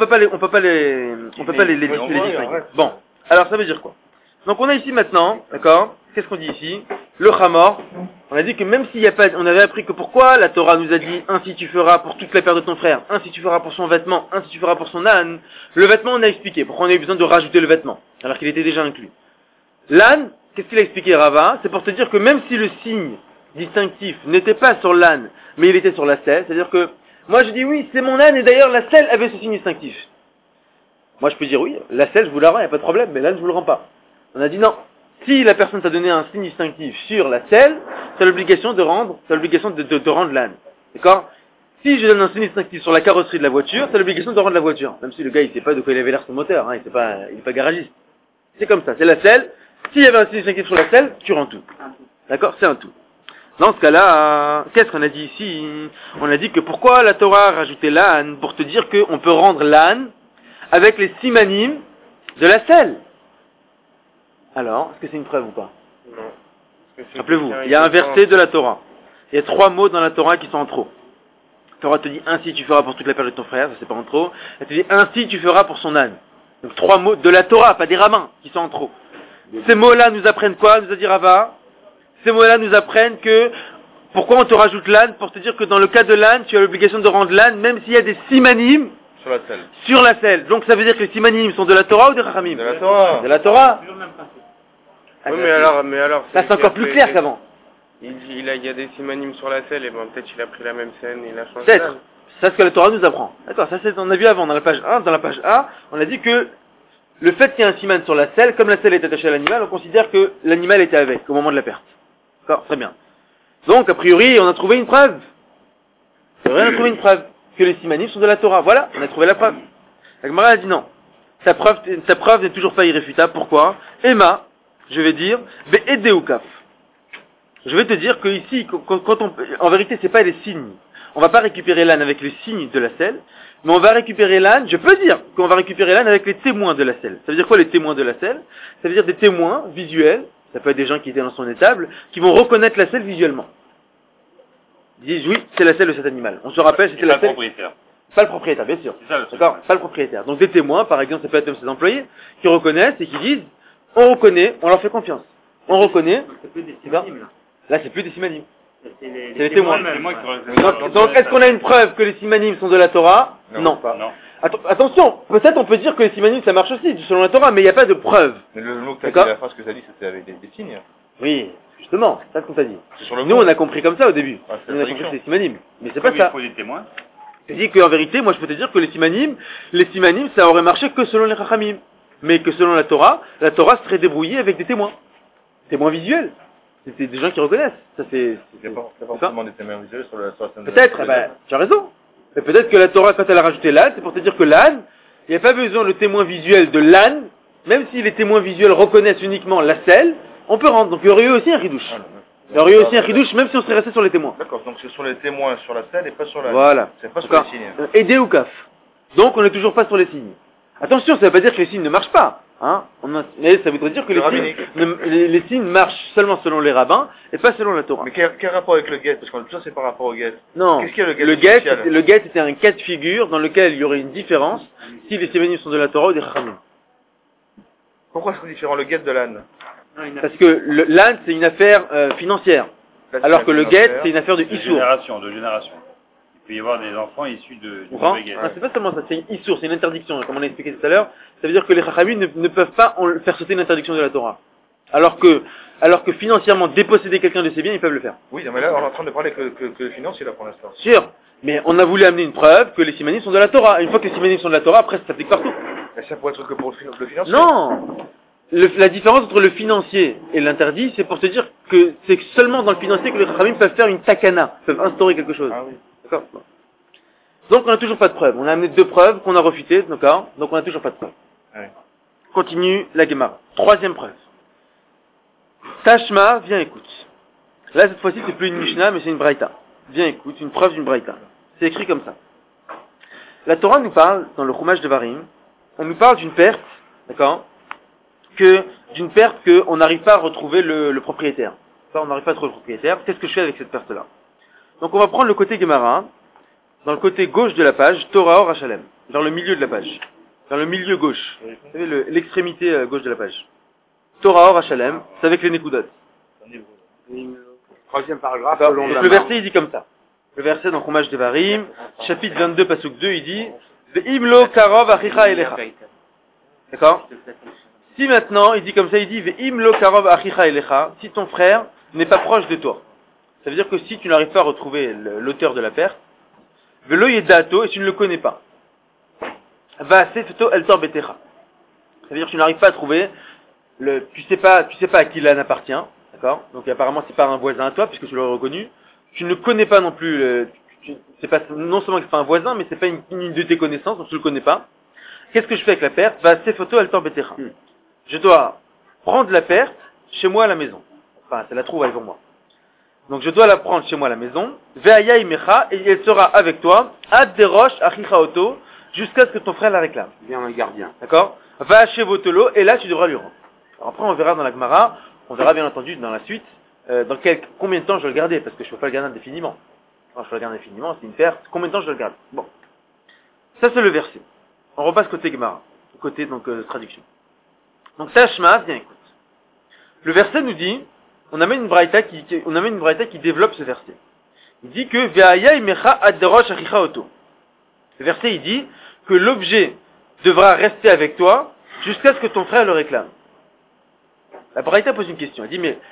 distinguer. Bon. Alors ça veut dire quoi? Donc on a ici maintenant, d'accord? Qu'est-ce qu'on dit ici? Le chamor. On a dit que même s'il n'y a pas, on avait appris que pourquoi la Torah nous a dit ainsi tu feras pour toute la paire de ton frère, ainsi tu feras pour son vêtement, ainsi tu feras pour son âne. Le vêtement on a expliqué. Pourquoi on a eu besoin de rajouter le vêtement alors qu'il était déjà inclus? L'âne, qu'est-ce qu'il a expliqué Rava? C'est pour te dire que même si le signe distinctif n'était pas sur l'âne, mais il était sur la selle, c'est-à-dire que moi je dis oui, c'est mon âne et d'ailleurs la selle avait ce signe distinctif. Moi je peux dire oui, la selle je vous la rends, il n'y a pas de problème, mais l'âne je vous le rends pas. On a dit non. Si la personne t'a donné un signe distinctif sur la selle, c'est l'obligation de rendre, rendre l'âne. D'accord? Si je donne un signe distinctif sur la carrosserie de la voiture, c'est l'obligation de rendre la voiture. Même si le gars il sait pas de quoi il avait l'air son moteur, hein, il est pas garagiste. C'est comme ça, c'est la selle. S'il y avait un signe distinctif sur la selle, tu rends tout. D'accord? C'est un tout. Dans ce cas-là, qu'est-ce qu'on a dit ici? On a dit que pourquoi la Torah a rajouté l'âne? Pour te dire qu'on peut rendre l'âne avec les simanim de la selle. Alors, est-ce que c'est une preuve ou pas? Non. Rappelez-vous, il y a un verset de la Torah. Il y a 3 mots dans la Torah qui sont en trop. La Torah te dit ainsi tu feras pour toute la paire de ton frère, ça c'est pas en trop. Elle te dit ainsi tu feras pour son âne. Donc 3 mots de la Torah, pas des rabbins, qui sont en trop. Ces mots-là nous apprennent quoi? Nous a dit Rava. Ces mots-là nous apprennent que, pourquoi on te rajoute l'âne? Pour te dire que dans le cas de l'âne, tu as l'obligation de rendre l'âne, même s'il y a des simanim sur la selle. Donc ça veut dire que les simanim sont de la Torah ou des Chachamim? De la Torah. De la Torah. Oui, mais alors. Là c'est encore plus clair qu'avant. Il y a des simanim sur la selle, et ben peut-être il a pris la même scène, il a changé. Peut-être. C'est ce que la Torah nous apprend. D'accord, ça c'est, on a vu avant, dans la page 1, dans la page A, on a dit que le fait qu'il y ait un siman sur la selle, comme la selle est attachée à l'animal, on considère que l'animal était avec, au moment de la perte. D'accord, très bien. Donc, a priori, on a trouvé une preuve. C'est vrai, on a trouvé une preuve. Que les simanim sont de la Torah. Voilà, on a trouvé la preuve. La Gemara a dit non. Sa preuve n'est toujours pas irréfutable. Pourquoi? Emma, je vais dire, Be'edeukaf. Je vais te dire que ici, en vérité, c'est pas les signes. On va pas récupérer l'âne avec les signes de la selle, mais on va récupérer l'âne, je peux dire qu'on va récupérer l'âne avec les témoins de la selle. Ça veut dire quoi les témoins de la selle? Ça veut dire des témoins visuels, ça peut être des gens qui étaient dans son étable, qui vont reconnaître la selle visuellement. Ils disent oui, c'est la selle de cet animal. On se rappelle, c'était la selle. Pas le propriétaire. Pas le propriétaire, bien sûr. D'accord, pas le propriétaire. Donc des témoins, par exemple, ça peut être même ses employés, qui reconnaissent et qui disent, on reconnaît, on leur fait confiance. On reconnaît. Là, c'est plus des simanim. C'est les témoins. Donc, est-ce qu'on a une preuve que les simanim sont de la Torah? Non. Attention, peut-être on peut dire que les simanim ça marche aussi, selon la Torah, mais il n'y a pas de preuve. Mais le mot que tu as dit, la phrase que tu as dit, c'était avec des signes. Oui. Justement, c'est ça qu'on t'a dit. C'est sur le Nous, fond. on a compris comme ça au début. Ah, c'est Nous, on la a compris que traduction. c'est simanim. Mais c'est Pourquoi pas ça. il faut des témoins? Je dis qu'en vérité, moi, je peux te dire que les simanim, ça aurait marché que selon les chachamim. Mais que selon la Torah serait débrouillée avec des témoins. Témoins visuels. C'est des gens qui reconnaissent. Ça, c'est Il n'y a pas ça. forcément des témoins visuels sur la scène. Peut-être, tu as raison. Mais peut-être que la Torah, quand elle a rajouté l'âne, c'est pour te dire que l'âne, il n'y a pas besoin le témoin visuel de l'âne, même si les témoins visuels reconnaissent uniquement la selle, on peut rendre. Donc il y aurait eu aussi un ridouche. Il y aurait eu aussi un ridouche, même si on serait resté sur les témoins. D'accord, donc c'est sur les témoins sur la scène et pas sur la. Voilà. C'est pas sur D'accord. les signes. Aider ou kaf. Donc on n'est toujours pas sur les signes. Attention, ça ne veut pas dire que les signes ne marchent pas. Hein, mais ça voudrait dire que Le les signes marchent seulement selon les rabbins et pas selon la Torah. Mais quel rapport avec le guet? Parce que tout ça c'est par rapport au guet. Non, Qu'est-ce qu'il y a le guet était un cas de figure dans lequel il y aurait une différence si les simanim sont de la Torah ou des chachamim. Pourquoi est-ce que c'est différent le guet de l'âne? Parce que l'âne c'est une affaire financière, alors que le guet c'est une affaire de De issour. génération. Il peut y avoir des enfants issus du Tu comprends? guet. C'est pas seulement ça, c'est une issour, c'est une interdiction, comme on a expliqué tout à l'heure. Ça veut dire que les chachamim ne peuvent pas faire sauter une interdiction de la Torah. Alors que financièrement, déposséder quelqu'un de ses biens, ils peuvent le faire. Oui, non, mais là on est en train de parler que le financier là pour l'instant. Sûr. Mais on a voulu amener une preuve que les simanim sont de la Torah. Une fois que les simanim sont de la Torah, après ça s'applique partout. Mais ça pourrait être que pour le financier. Non! La différence entre le financier et l'interdit, c'est pour te dire que c'est seulement dans le financier que les chachamim peuvent faire une takana, peuvent instaurer quelque chose. Ah oui. D'accord? Donc on n'a toujours pas de preuve. On a amené 2 preuves qu'on a refutées, d'accord? Donc on n'a toujours pas de preuve. Ouais. Continue la Gemara. 3e preuve. Tashma, viens écoute. Là cette fois-ci c'est plus une Mishnah mais c'est une Braïta. Viens écoute, une preuve d'une Braïta. C'est écrit comme ça. La Torah nous parle, dans le Chumash de Varim, on nous parle d'une perte, d'accord? D'une perte qu'on n'arrive pas à retrouver le propriétaire. Ça, on n'arrive pas à trouver le propriétaire. Qu'est-ce que je fais avec cette perte-là? Donc on va prendre le côté Gemara, dans le côté gauche de la page, Torah Or Hachalem, vers le milieu de la page, vers le milieu gauche, vous savez, l'extrémité gauche de la page. Torah Or Hachalem, c'est avec les Nekudot. 3e paragraphe. Donc, selon la le marque. verset il dit comme ça. Le verset dans Chumash de Varim, chapitre 22, pasuk 2, il dit Ve'imlo karov achicha elecha. D'accord? Si maintenant, il dit comme ça, il dit Ve'imlo karov achicha elecha, si ton frère n'est pas proche de toi. Ça veut dire que si tu n'arrives pas à retrouver l'auteur de la perte, Velo yedato, et tu ne le connais pas. Va sefto el torbetecha. Ça veut dire que tu n'arrives pas à trouver tu sais pas à qui l'âne appartient, d'accord? Donc apparemment c'est pas un voisin à toi puisque tu l'aurais reconnu. Tu ne connais pas non plus c'est pas non seulement que c'est pas un voisin mais c'est pas une de tes connaissances donc tu le connais pas. Qu'est-ce que je fais avec la perte? Va sefto el torbetecha. Je dois prendre la perte chez moi à la maison. Enfin, c'est la trouvaille pour moi. Donc je dois la prendre chez moi à la maison, ve'aya imecha, et elle sera avec toi, ad derosh achicha oto, jusqu'à ce que ton frère la réclame. Viens un gardien. D'accord? Va chez Votolo, et là tu devras lui rendre. Alors après on verra dans la Gemara, on verra bien entendu dans la suite, combien de temps je dois le garder, parce que je ne peux pas le garder indéfiniment. Alors je peux le garder indéfiniment, c'est une perte, combien de temps je dois le garder? Bon. Ça c'est le verset. On repasse côté Gemara, côté donc traduction. Donc Tashma, viens écoute. Le verset nous dit, on amène une braïta qui développe ce verset. Il dit que ve'aya imecha ad derosh achicha oto. Le verset il dit que l'objet devra rester avec toi jusqu'à ce que ton frère le réclame. La braïta pose une question. Elle dit mais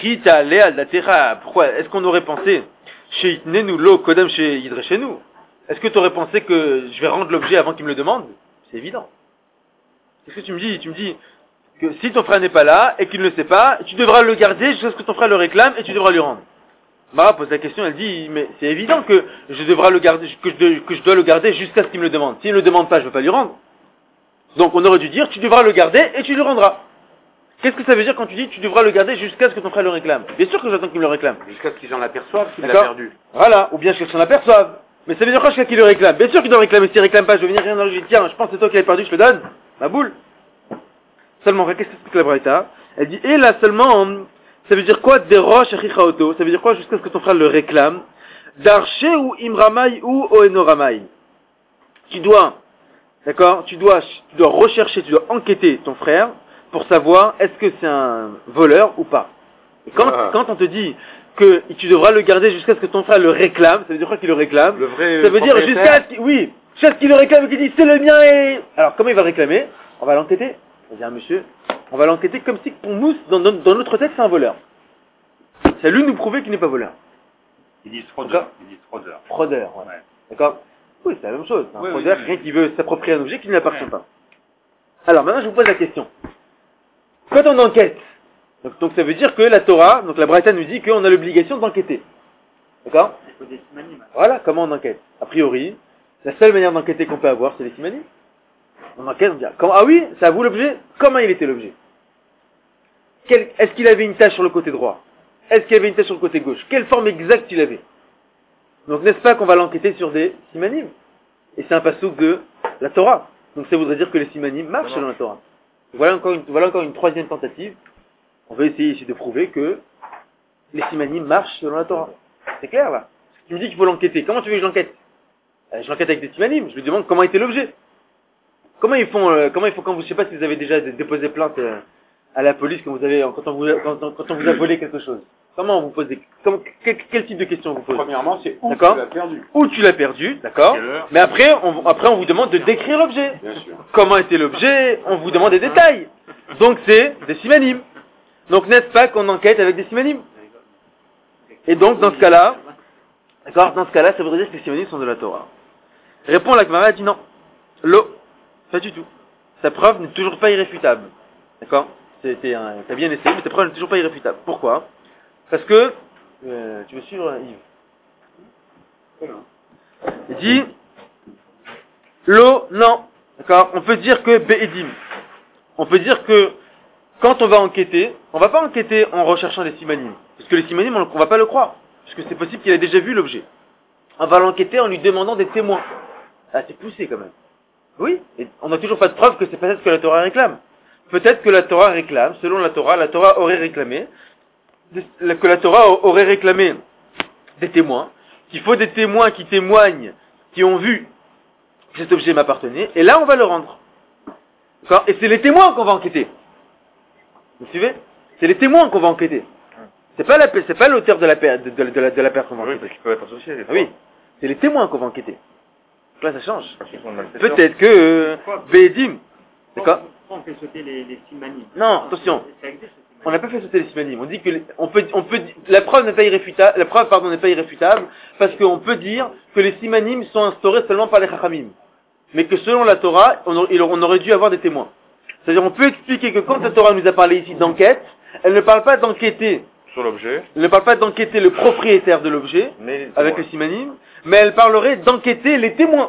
pourquoi est-ce qu'on aurait pensé chez Itnenu lo kodem chez Yidre chez nous? Est-ce que tu aurais pensé que je vais rendre l'objet avant qu'il me le demande? C'est évident. Qu'est-ce que tu me dis? Tu me dis que si ton frère n'est pas là et qu'il ne le sait pas, tu devras le garder jusqu'à ce que ton frère le réclame et tu devras lui rendre. Mara pose la question, elle dit, mais c'est évident que je devrais le garder, que je dois le garder jusqu'à ce qu'il me le demande. S'il ne le demande pas, je ne veux pas lui rendre. Donc on aurait dû dire, tu devras le garder et tu le rendras. Qu'est-ce que ça veut dire quand tu dis, tu devras le garder jusqu'à ce que ton frère le réclame? Bien sûr que j'attends qu'il me le réclame. Jusqu'à ce qu'ils en aperçoivent qu'il l'a D'accord. perdu. Voilà, ou bien jusqu'à ce qu'on aperçoive. Mais ça veut dire quoi jusqu'à qu'il le réclame? Bien sûr qu'il doit réclamer, s'il ne réclame pas, je vais venir rien dans le jeu, tiens, je pense que c'est toi qui l'as perdu, je te le donne. Ma boule. Seulement, qu'est-ce que c'est la braïta? Elle dit, et là seulement, ça veut dire quoi, derosh achicha oto? Ça veut dire quoi, jusqu'à ce que ton frère le réclame? Darché ou imramai ou oenoramai? Tu dois, d'accord, tu dois rechercher, tu dois enquêter ton frère pour savoir est-ce que c'est un voleur ou pas. Et quand on te dit que tu devras le garder jusqu'à ce que ton frère le réclame, ça veut dire quoi qu'il le réclame? Le vrai Ça veut dire jusqu'à ce qu'il le réclame et qu'il dit c'est le mien et... Alors comment il va le réclamer? On va l'enquêter. On va dire monsieur, on va l'enquêter comme si pour nous, dans notre tête, c'est un voleur. C'est à lui de nous prouver qu'il n'est pas voleur. Ils disent fraudeur. Fraudeur, ouais. Ouais. D'accord? Oui, c'est la même chose. Un Oui, fraudeur, oui. quelqu'un qui veut s'approprier un objet qui ne lui appartient Ouais. pas. Alors maintenant, je vous pose la question. Quand on enquête, donc ça veut dire que la Torah, donc la Braïta nous dit qu'on a l'obligation d'enquêter. D'accord? Il faut des simanim. Voilà comment on enquête. A priori, la seule manière d'enquêter qu'on peut avoir, c'est les simanim. On enquête, on dit, ah oui, c'est à vous l'objet? Comment il était l'objet? Est-ce qu'il avait une tache sur le côté droit? Est-ce qu'il avait une tache sur le côté gauche? Quelle forme exacte il avait? Donc n'est-ce pas qu'on va l'enquêter sur des simanim? Et c'est un passouk de la Torah. Donc ça voudrait dire que les simanim marchent selon la Torah. Voilà encore une troisième tentative. On va essayer ici de prouver que les simanim marchent selon la Torah. C'est clair là? Tu me dis qu'il faut l'enquêter. Comment tu veux que je l'enquête? Je l'enquête avec des simanim. Je lui demande comment était l'objet. Comment ils font quand vous, je sais pas si vous avez déjà déposé plainte à la police quand on vous a volé quelque chose. Comment on vous pose quel type de questions on vous pose? Premièrement, c'est où tu D'accord? l'as perdu. Où tu l'as perdu, d'accord? Quelle heure? Mais après on vous demande de décrire l'objet. Bien sûr. Comment était l'objet? On vous demande des détails. Donc c'est des simanim. Donc n'est-ce pas qu'on enquête avec des simanim? Et donc dans ce cas-là, d'accord, dans ce cas-là, ça voudrait dire que les simanim sont de la Torah. Répond la Gemara, dit non. L'eau, pas du tout. Sa preuve n'est toujours pas irréfutable. D'accord? T'as bien essayé, mais ta preuve n'est toujours pas irréfutable. Pourquoi? Parce que, tu veux suivre, Yves? Il dit, l'eau, non. D'accord? On peut dire que Be'edim. On peut dire que, quand on va enquêter, on va pas enquêter en recherchant les simanim. Parce que les simanim, on va pas le croire. Parce que c'est possible qu'il ait déjà vu l'objet. On va l'enquêter en lui demandant des témoins. Ah, c'est poussé quand même. Oui, et on n'a toujours pas de preuve que c'est peut-être ce que la Torah réclame. Peut-être que la Torah réclame, selon la Torah aurait réclamé, que la Torah aurait réclamé des témoins, qu'il faut des témoins qui témoignent, qui ont vu que cet objet m'appartenait, et là on va le rendre. D'accord? Et c'est les témoins qu'on va enquêter. Vous suivez? C'est les témoins qu'on va enquêter. C'est pas l'auteur de la perte qu'on va Oui, enquêter. parce qu'ils peuvent être associés. des Ah fois. oui, c'est les témoins qu'on va enquêter. Donc là ça change. Parce qu'ils font une malfaitance. Peut-être que Bédim, d'accord? Pourquoi on fait sauter les simanim? Non, attention. Ça existe, les On simanim. n'a pas fait sauter les simanim. On dit que la preuve n'est pas irréfutable. La preuve, pardon, n'est pas irréfutable parce qu'on peut dire que les simanim sont instaurés seulement par les chachamim, mais que selon la Torah, on aurait dû avoir des témoins. C'est-à-dire, on peut expliquer que quand la Torah nous a parlé ici d'enquête, elle ne parle pas d'enquêter. Sur l'objet, Elle ne parle pas d'enquêter le propriétaire de l'objet mais avec les simanim, mais elle parlerait d'enquêter les témoins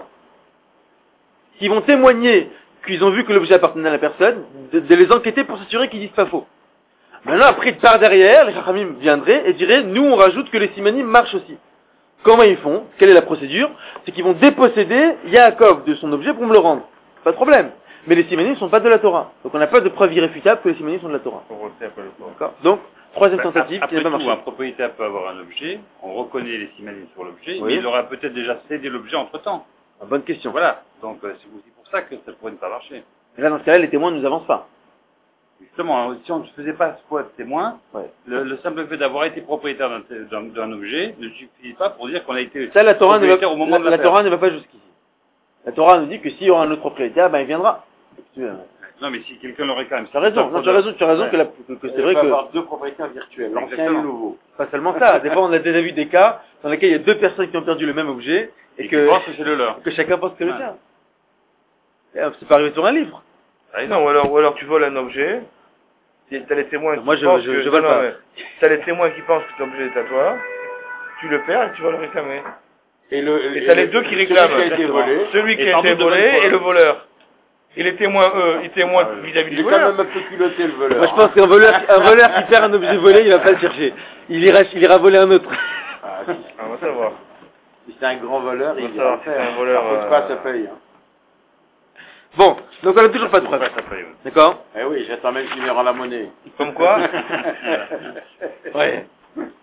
qui vont témoigner qu'ils ont vu que l'objet appartenait à la personne, de les enquêter pour s'assurer qu'ils disent pas faux. Maintenant, après, par derrière, les chachamim viendraient et diraient, nous, on rajoute que les simanim marchent aussi. Comment ils font? Quelle est la procédure? C'est qu'ils vont déposséder Yaakov de son objet pour me le rendre. Pas de problème. Mais les simanim ne sont pas de la Torah. Donc on n'a pas de preuve irréfutable que les simanim sont de la Torah. pour retirer un peu le corps. D'accord? Donc, troisième tentative qui Après n'a pas tout, marché. un propriétaire peut avoir un objet, on reconnaît les simanim sur l'objet, Oui. mais il aura peut-être déjà cédé l'objet entre-temps. Bonne question. Voilà. Donc c'est aussi pour ça que ça pourrait ne pas marcher. Et là, dans ce cas-là, les témoins ne nous avancent pas. Justement, hein, si on ne faisait pas ce poids de témoin, Ouais. le simple fait d'avoir été propriétaire d'un objet ne suffit pas pour dire qu'on a été Ça, la Torah ne va, propriétaire au moment de la la Torah ne va pas jusqu'ici. La Torah nous dit que s'il y aura un autre propriétaire, ben il viendra. Tu as Non, mais si quelqu'un le réclame. raison, non, tu as raison Ouais. que c'est vrai Il peut y que avoir deux propriétaires virtuels, l'ancien et le Exactement. nouveau. pas seulement ça. Des fois, on a déjà vu des cas dans lesquels il y a deux personnes qui ont perdu le même objet et Et que qui pense que c'est le leur. que chacun pense que le Ouais. tien. C'est pas arrivé sur un livre. Non, ou alors tu voles un objet, et t'as les témoins Moi, qui je pensent je que... vole non, pas. mais t'as les témoins qui pensent que cet objet est à toi, tu le perds et tu vas le réclamer. Et t'as les deux qui réclament. Celui qui a été volé, Celui qui Et a sans été doute de volé bonne foi. et le voleur. Et les témoins, eux, ils témoignent vis-à-vis il du est quand voleur. même un peu culotté le voleur. Moi, je pense qu'un voleur qui perd un objet volé, il va pas le chercher. Il ira voler un autre. Ah, si On va savoir. si c'est un grand voleur, On va il savoir va si c'est faire. un voleur, Ça coûte pas sa paye. Hein. Bon, donc on n'a toujours pas de preuve. Ouais, ça peut, ouais. D'accord? Eh oui, j'attends même qu'il me rend la monnaie. Comme quoi Ouais.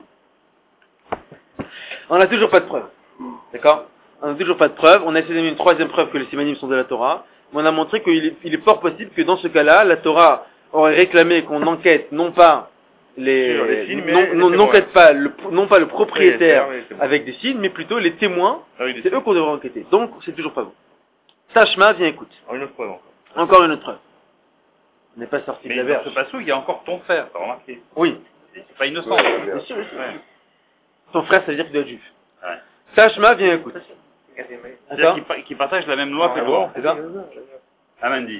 On n'a toujours pas de preuve. D'accord? On n'a toujours pas de preuve. On a essayé de donner une troisième preuve que les simanim sont de la Torah. Mais on a montré qu'il est fort possible que dans ce cas-là, la Torah aurait réclamé qu'on enquête non pas Sur les signes, mais les non témoins. enquête pas non pas le propriétaire Oui, les témoins. avec des signes, mais plutôt les témoins. Ah oui, des C'est eux qu'on devrait enquêter. Donc, c'est toujours pas bon. Tashma, viens écoute. Oh, une autre preuve encore. Encore une autre preuve. On n'est pas sorti Mais de la dans verge. ce passage, il y a encore ton frère, t'as remarqué. Oui. C'est pas innocent. Bien sûr, bien sûr. Ton frère, ça veut dire qu'il doit être juif. Ouais. Tashma, viens, écoute. C'est-à-dire qu'ils partagent la même loi que toi. C'est ça? Amandi.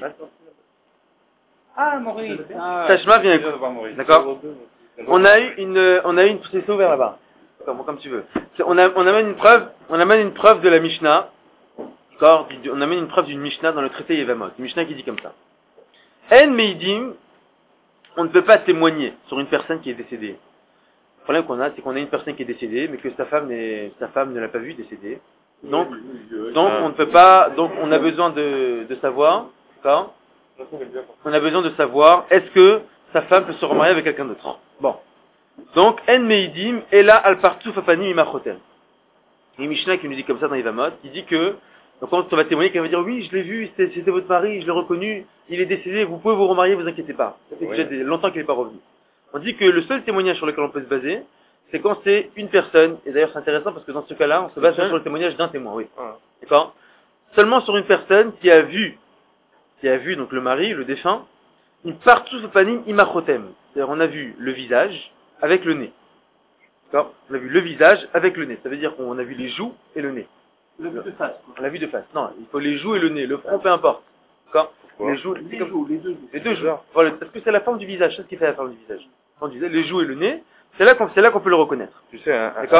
Ah, Maurice. Tashma, viens, écoute. D'accord? On a eu une, c'est ouvert là-bas. Comme tu veux. On amène une preuve de la Mishnah. D'accord? On amène une preuve d'une Mishnah dans le traité Yevamot. Une Mishnah qui dit comme ça. En meidim, on ne peut pas témoigner sur une personne qui est décédée. Le problème qu'on a, c'est qu'on a une personne qui est décédée, mais que sa femme ne l'a pas vue décédée. Donc, on ne peut pas, donc on a besoin de savoir, d'accord? On a besoin de savoir, est-ce que sa femme peut se remarier avec quelqu'un d'autre? Bon. Donc, en meidim, et là, al partouf apanim imachotem. Il y a une Mishnah qui nous dit comme ça dans Yevamot, qui dit que, donc quand on va témoigner, qu'elle va dire, oui, je l'ai vu, c'était votre mari, je l'ai reconnu, il est décédé, vous pouvez vous remarier, vous inquiétez pas. Ça fait déjà longtemps qu'il n'est pas revenu. On dit que le seul témoignage sur lequel on peut se baser, c'est quand c'est une personne, et d'ailleurs c'est intéressant parce que dans ce cas-là, on se base sur le témoignage d'un témoin, oui. D'accord? Seulement sur une personne qui a vu donc le mari, le défunt, une partout panim imachotem. C'est-à-dire on a vu le visage avec le nez. D'accord? On a vu le visage avec le nez. Ça veut dire qu'on a vu les joues et le nez. On l'a vu de face. On l'a vu de face. Non, il faut les joues et le nez. Le front, peu importe. D'accord? Les joues, Les deux joues. les deux joues. Voilà, parce que c'est la forme du visage. C'est ce qui fait la forme du visage. On disait les joues et le nez. C'est là qu'on peut le reconnaître. Tu sais,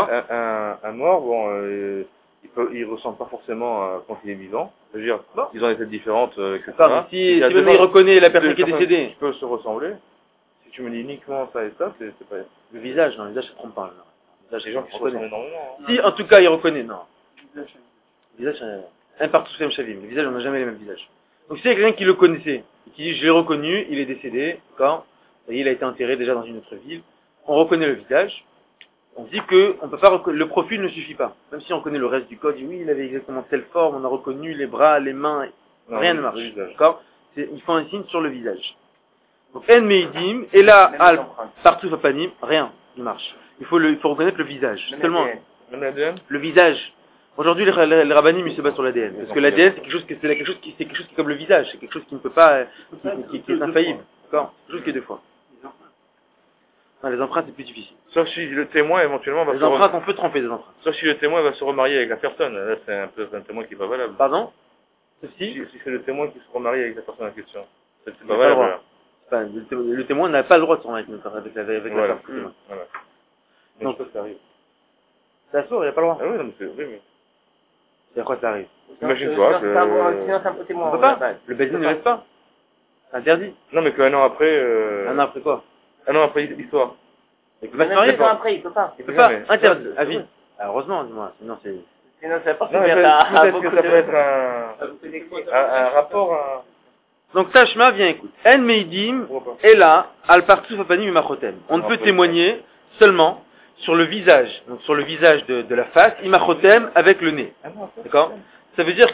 un mort, bon, il ressemble pas forcément quand il est vivant. Je veux dire, ils ont des têtes différentes, etc. Si même il reconnaît la personne qui est décédée. Qui peuvent se ressembler. Si tu me dis uniquement ça et ça, c'est pas... Le visage, non, le visage, ça trompe pas. Le visage, Les gens qui se ressemblent énormément. Si, en tout cas, il reconnaît, non. Le visage, un partout même chavim. Le visage, on n'a jamais les mêmes visages. Donc, s'il y a quelqu'un qui le connaissait, et qui dit, je l'ai reconnu, il est décédé, d'accord? Et il a été enterré déjà dans une autre ville. On reconnaît le visage. On dit que on peut pas le profil ne suffit pas. Même si on connaît le reste du code, oui, il avait exactement telle forme, on a reconnu les bras, les mains, rien ne marche. D'accord? Il faut un signe sur le visage. Donc, en meidim, et là, al, partout panim, rien ne marche. Il faut reconnaître le visage. Seulement, le visage. Aujourd'hui, les rabbinim, ils se basent sur l'ADN. Parce que l'ADN, c'est quelque chose qui est comme le visage. C'est quelque chose qui ne peut pas, qui est infaillible. D'accord? Quelque chose qui est deux fois. Non, les empreintes, c'est plus difficile. Sauf si le témoin, éventuellement, va les empreintes, on peut tromper des empreintes. Sauf si le témoin va se remarier avec la personne. Là, c'est un témoin qui est pas valable. Pardon? Si c'est le témoin qui se remarie avec la personne en question. C'est pas valable. Enfin, le témoin n'a pas le droit de se remarier avec la personne. Voilà. Donc, ça arrive. Ça sort, il n'a pas le droit. Ah oui, non, mais c'est... Oui, mais... Et à quoi ça arrive? Imagine-toi que... Sinon, c'est un peu témoin. On peut pas. Le Bézin ne laisse pas. C'est interdit. Non, mais qu'un an après... Un an après quoi? Un an après l'histoire. Il peut pas se marier. Un an après, il peut pas. Il peut pas. Interdit. À vie. Heureusement, dis-moi. Sinon, c'est... Sinon, ça va pas peut-être que ça peut être un rapport... Donc Tashma, viens écoute. En meidim, et là, al partouf apanim imachotem. On ne peut témoigner seulement sur le visage, donc sur le visage de la face, imachotem avec le nez. D'accord? Ça veut dire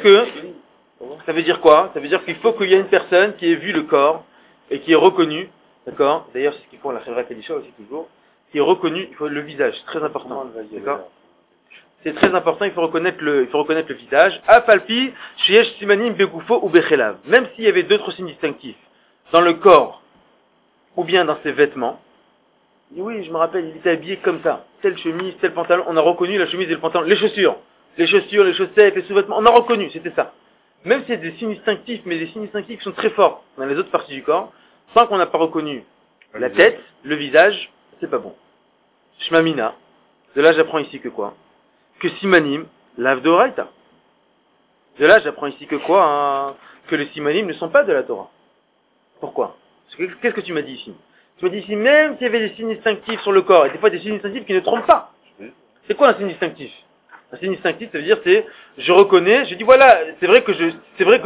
quoi? Ça veut dire qu'il faut qu'il y ait une personne qui ait vu le corps et qui est reconnue, d'accord? D'ailleurs, c'est ce qu'ils font à la Chevra Kadisha aussi toujours, qui est reconnu, il faut le visage, c'est très important. D'accord? C'est très important, il faut reconnaître le visage. Afalpi, sheyesh simanim begufo ou bechelav. Même s'il y avait d'autres signes distinctifs dans le corps ou bien dans ses vêtements. Oui, je me rappelle, il était habillé comme ça. Telle chemise, tel pantalon. On a reconnu la chemise et le pantalon. Les chaussures, les chaussettes, les sous-vêtements. On a reconnu, c'était ça. Même si c'est des signes distinctifs, mais des signes distinctifs qui sont très forts dans les autres parties du corps, tant qu'on n'a pas reconnu la tête, le visage, c'est pas bon. Shmamina. De là, j'apprends ici que quoi? Que simanim, lave d'oraita. De là, j'apprends ici que quoi? Que les simanim ne sont pas de la Torah. Pourquoi? Qu'est-ce que tu m'as dit ici? Tu m'as dit ici, même s'il y avait des signes distinctifs sur le corps, et des fois des signes distinctifs qui ne trompent pas. C'est quoi un signe distinctif? Un signe distinctif, ça veut dire, je reconnais, je dis voilà, c'est vrai que je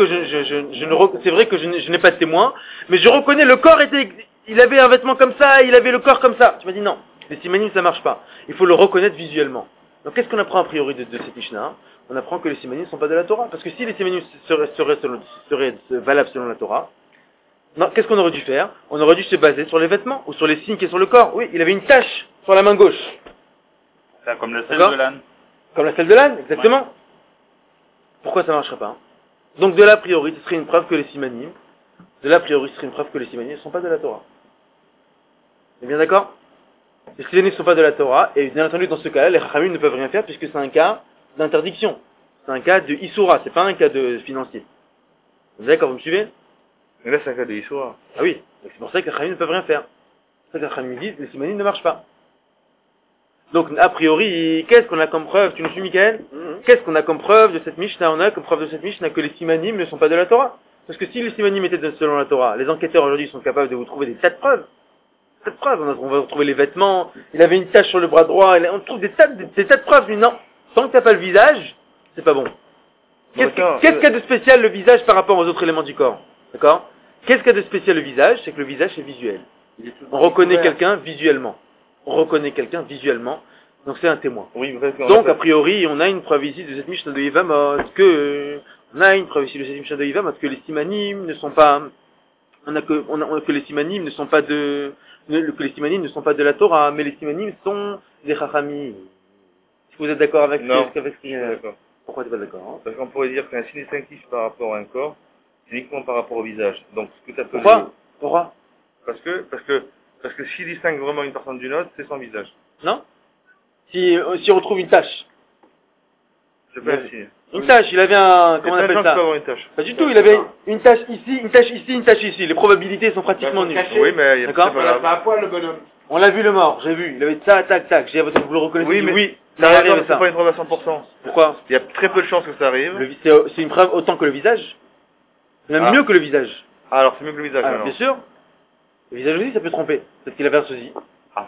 n'ai pas de témoin, mais je reconnais le corps il avait un vêtement comme ça, il avait le corps comme ça. Tu m'as dit non. Les simanim, ça marche pas. Il faut le reconnaître visuellement. Donc, qu'est-ce qu'on apprend a priori de cette Mishnah? On apprend que les simanim ne sont pas de la Torah. Parce que si les simanim seraient valables selon la Torah, non, qu'est-ce qu'on aurait dû faire? On aurait dû se baser sur les vêtements, ou sur les signes qui sont sur le corps. Oui, il avait une tache sur la main gauche. Ça, comme la selle de l'âne. Comme la selle de l'âne, exactement. Ouais. Pourquoi ça ne marcherait pas? Donc, de là, a priori, ce serait une preuve que les simanim, ne sont pas de la Torah. C'est bien d'accord? Les simanim ne sont pas de la Torah, et bien entendu, dans ce cas-là, les Chachamim ne peuvent rien faire puisque c'est un cas d'interdiction. C'est un cas de Issoura, c'est pas un cas de financier. Vous d'accord, vous me suivez? Mais là, c'est un cas de Issoura. Ah oui, donc c'est pour ça que les Chachamim ne peuvent rien faire. C'est pour ça que les Chachamim disent, les simanim ne marchent pas. Donc, a priori, qu'est-ce qu'on a comme preuve? Tu nous suis, Michael? Qu'est-ce qu'on a comme preuve de cette Mishnah? On a comme preuve de cette Mishnah que les simanim ne sont pas de la Torah. Parce que si les simanim étaient selon la Torah, les enquêteurs aujourd'hui sont capables de vous trouver des tas de preuves. On va retrouver les vêtements, il avait une tache sur le bras droit, on trouve des tas de preuves. Mais non, tant que t'as pas le visage, c'est pas bon. Qu'est-ce qu'il y a de spécial le visage par rapport aux autres éléments du corps? D'accord? Qu'est-ce qu'il y a de spécial le visage? C'est que le visage est visuel. On reconnaît quelqu'un visuellement. Donc c'est un témoin. Oui, parce qu'on Donc a priori, on a une preuve ici de cette Mishnah de Yevamot que les simanim ne sont pas, que les simanim ne sont pas de la Torah, mais les simanim sont des chachamim. Vous êtes d'accord avec Non, ce que je suis d'accord. Pourquoi tu n'es pas d'accord, hein? Parce qu'on pourrait dire qu'un signe distinctif par rapport à un corps, c'est uniquement par rapport au visage. Donc, ce que tu appelles... Pourquoi? Parce que s'il distingue vraiment une personne d'une autre, c'est son visage. Non? Si on trouve une tache. C'est pas un signe. Une tache, il avait un, comment on appelle ça? Avoir une tache. Pas du tout, il avait une tache ici, une tache ici, une tache ici. Les probabilités sont pratiquement nulles. Oui, mais il y a d'accord? pas Pas à poil le bonhomme. On l'a vu le mort, j'ai vu. Il avait ça, tac, tac. Vous le reconnaissez? Oui, mais oui. ça Ça arrive, arrive, c'est ça. pas une preuve à 100%. Pourquoi? Il y a très peu de chances que ça arrive. C'est une preuve autant que le visage. Même mieux que le visage. Ah, alors c'est mieux que le visage, alors. Bien sûr. Le visage aussi, ça peut tromper. Peut-être qu'il avait un sosie. Ah.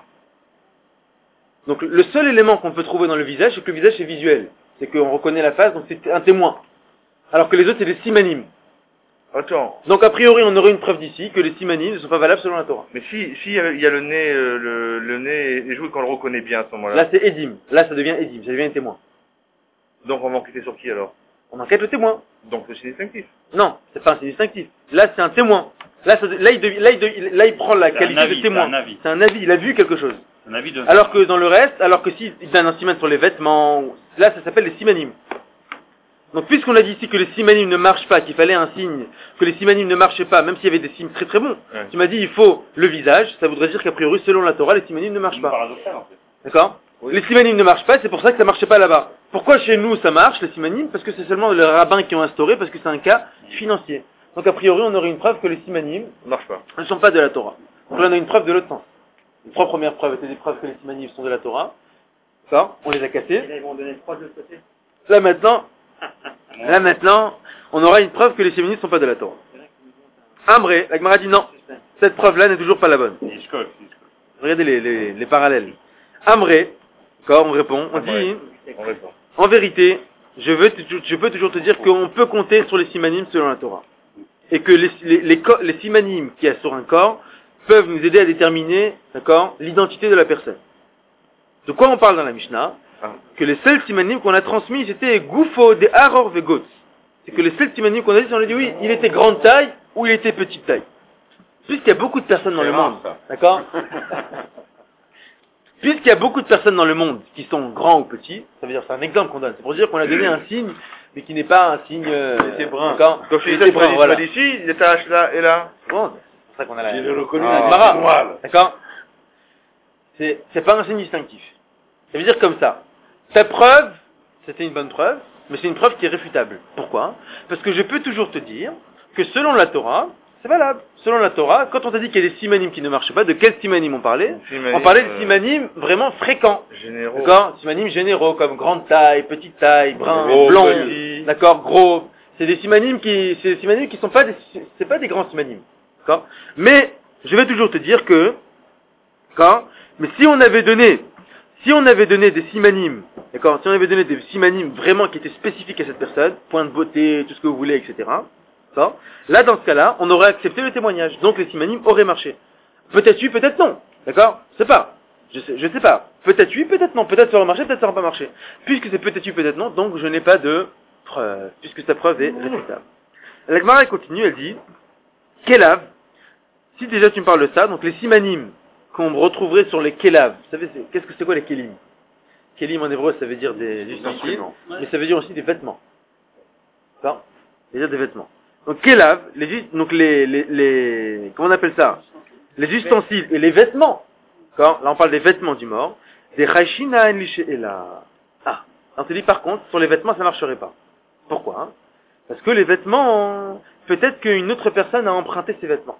Donc le seul élément qu'on peut trouver dans le visage, c'est que le visage est visuel. C'est qu'on reconnaît la face, donc c'est un témoin. Alors que les autres, c'est des simanim. Attends. Donc a priori, on aurait une preuve d'ici que les simanim ne sont pas valables selon la Torah. Mais si il y a le nez, le nez et joué qu'on le reconnaît bien à ce moment-là. Là, c'est Edim. Là, ça devient Edim. Ça devient un témoin. Donc on va enquêter sur qui alors? On enquête le témoin. Donc le signe distinctif. Non, c'est pas un signe distinctif. Là, c'est un témoin. Là, il prend la qualité de témoin. C'est un avis. Il a vu quelque chose. Un avis de... Alors que dans le reste, si il donne un siman sur les vêtements, là, ça s'appelle les simanim. Donc, puisqu'on a dit ici que les simanim ne marchent pas, qu'il fallait un signe, que les simanim ne marchaient pas, même s'il y avait des signes très très bons, Ouais. tu m'as dit il faut le visage, ça voudrait dire qu'a priori, selon la Torah, les simanim ne marchent pas. paradoxal, en fait. D'accord? Oui. Les simanim ne marchent pas, c'est pour ça que ça marchait pas là-bas. Pourquoi chez nous ça marche, les simanim? Parce que c'est seulement les rabbins qui ont instauré, parce que c'est un cas financier. Donc, a priori, on aurait une preuve que les simanim Ça marche pas. ne sont pas de la Torah. Donc là, on a une preuve de l'autre sens. Les trois premières preuves étaient des preuves que les simanim sont de la Torah. Ça, on les a cassées. Ils vont donner 3 de l'autre côté. Là maintenant, on aura une preuve que les simanim ne sont pas de la Torah. Ambré, la Gemara dit non. Cette preuve-là n'est toujours pas la bonne. Regardez les parallèles. Ambré, d'accord, on répond, on dit, On répond. en vérité, je peux toujours te dire qu'on peut compter sur les simanim selon la Torah. Et que les simanim qu'il y a sur un corps peuvent nous aider à déterminer, d'accord, l'identité de la personne. De quoi on parle dans la Mishnah? Que les seuls simanim qu'on a transmis, c'était Goufo, des Haror, Vegot. C'est que les seuls simanim qu'on a dit, on a dit oui, il était grande taille ou il était petite taille. Puisqu'il y a beaucoup de personnes dans le monde, d'accord? Puisqu'il y a beaucoup de personnes dans le monde qui sont grands ou petits, ça veut dire c'est un exemple qu'on donne. C'est pour dire qu'on a donné un signe, mais qui n'est pas un signe. C'est brun. D'accord? Donc je Il dis était brun, voilà. d'ici, il est tache là et là. Bon, c'est pour ça qu'on a la. J'ai reconnu la Gemara. D'accord? C'est pas un signe distinctif. Ça veut dire comme ça. Ta preuve, c'était une bonne preuve, mais c'est une preuve qui est réfutable. Pourquoi? Parce que je peux toujours te dire que selon la Torah, c'est valable. Selon la Torah, quand on t'a dit qu'il y a des simanim qui ne marchaient pas, de quels simanim on parlait? On parlait de simanim vraiment fréquents. Généraux. D'accord? Simanim généraux, comme grande taille, petite taille, brun, Gros, blond, petit. d'accord, gros. C'est des simanim qui sont pas c'est pas des grands simanim. D'accord? Mais, je vais toujours te dire que, d'accord? Mais si on avait donné des simanim, d'accord, si on avait donné des simanim vraiment qui étaient spécifiques à cette personne, point de beauté, tout ce que vous voulez, etc., d'accord, là, dans ce cas-là, on aurait accepté le témoignage. Donc, les simanim auraient marché. Peut-être oui, peut-être non. D'accord? Je sais pas. Je sais pas. Peut-être oui, peut-être non. Peut-être ça aurait marché, peut-être ça n'aurait pas marché. Puisque c'est peut-être oui, peut-être non, donc je n'ai pas de preuve. Puisque sa preuve est réfutable. La Gemara, elle continue, elle dit, Kelav, si déjà tu me parles de ça, donc les simanim, qu'on retrouverait sur les kelav. Vous savez, qu'est-ce que c'est quoi les kelim? Kelim en hébreu, ça veut dire des ustensiles, mais ça veut dire aussi des vêtements. Ça, ça veut dire des vêtements. Donc kelav, comment on appelle ça? Les ustensiles et les vêtements. D'accord? Là, on parle des vêtements du mort. Des chayshina en lishe'ela. Ah. On te dit, par contre, sur les vêtements, ça marcherait pas. Pourquoi? Hein? Parce que les vêtements, peut-être qu'une autre personne a emprunté ces vêtements.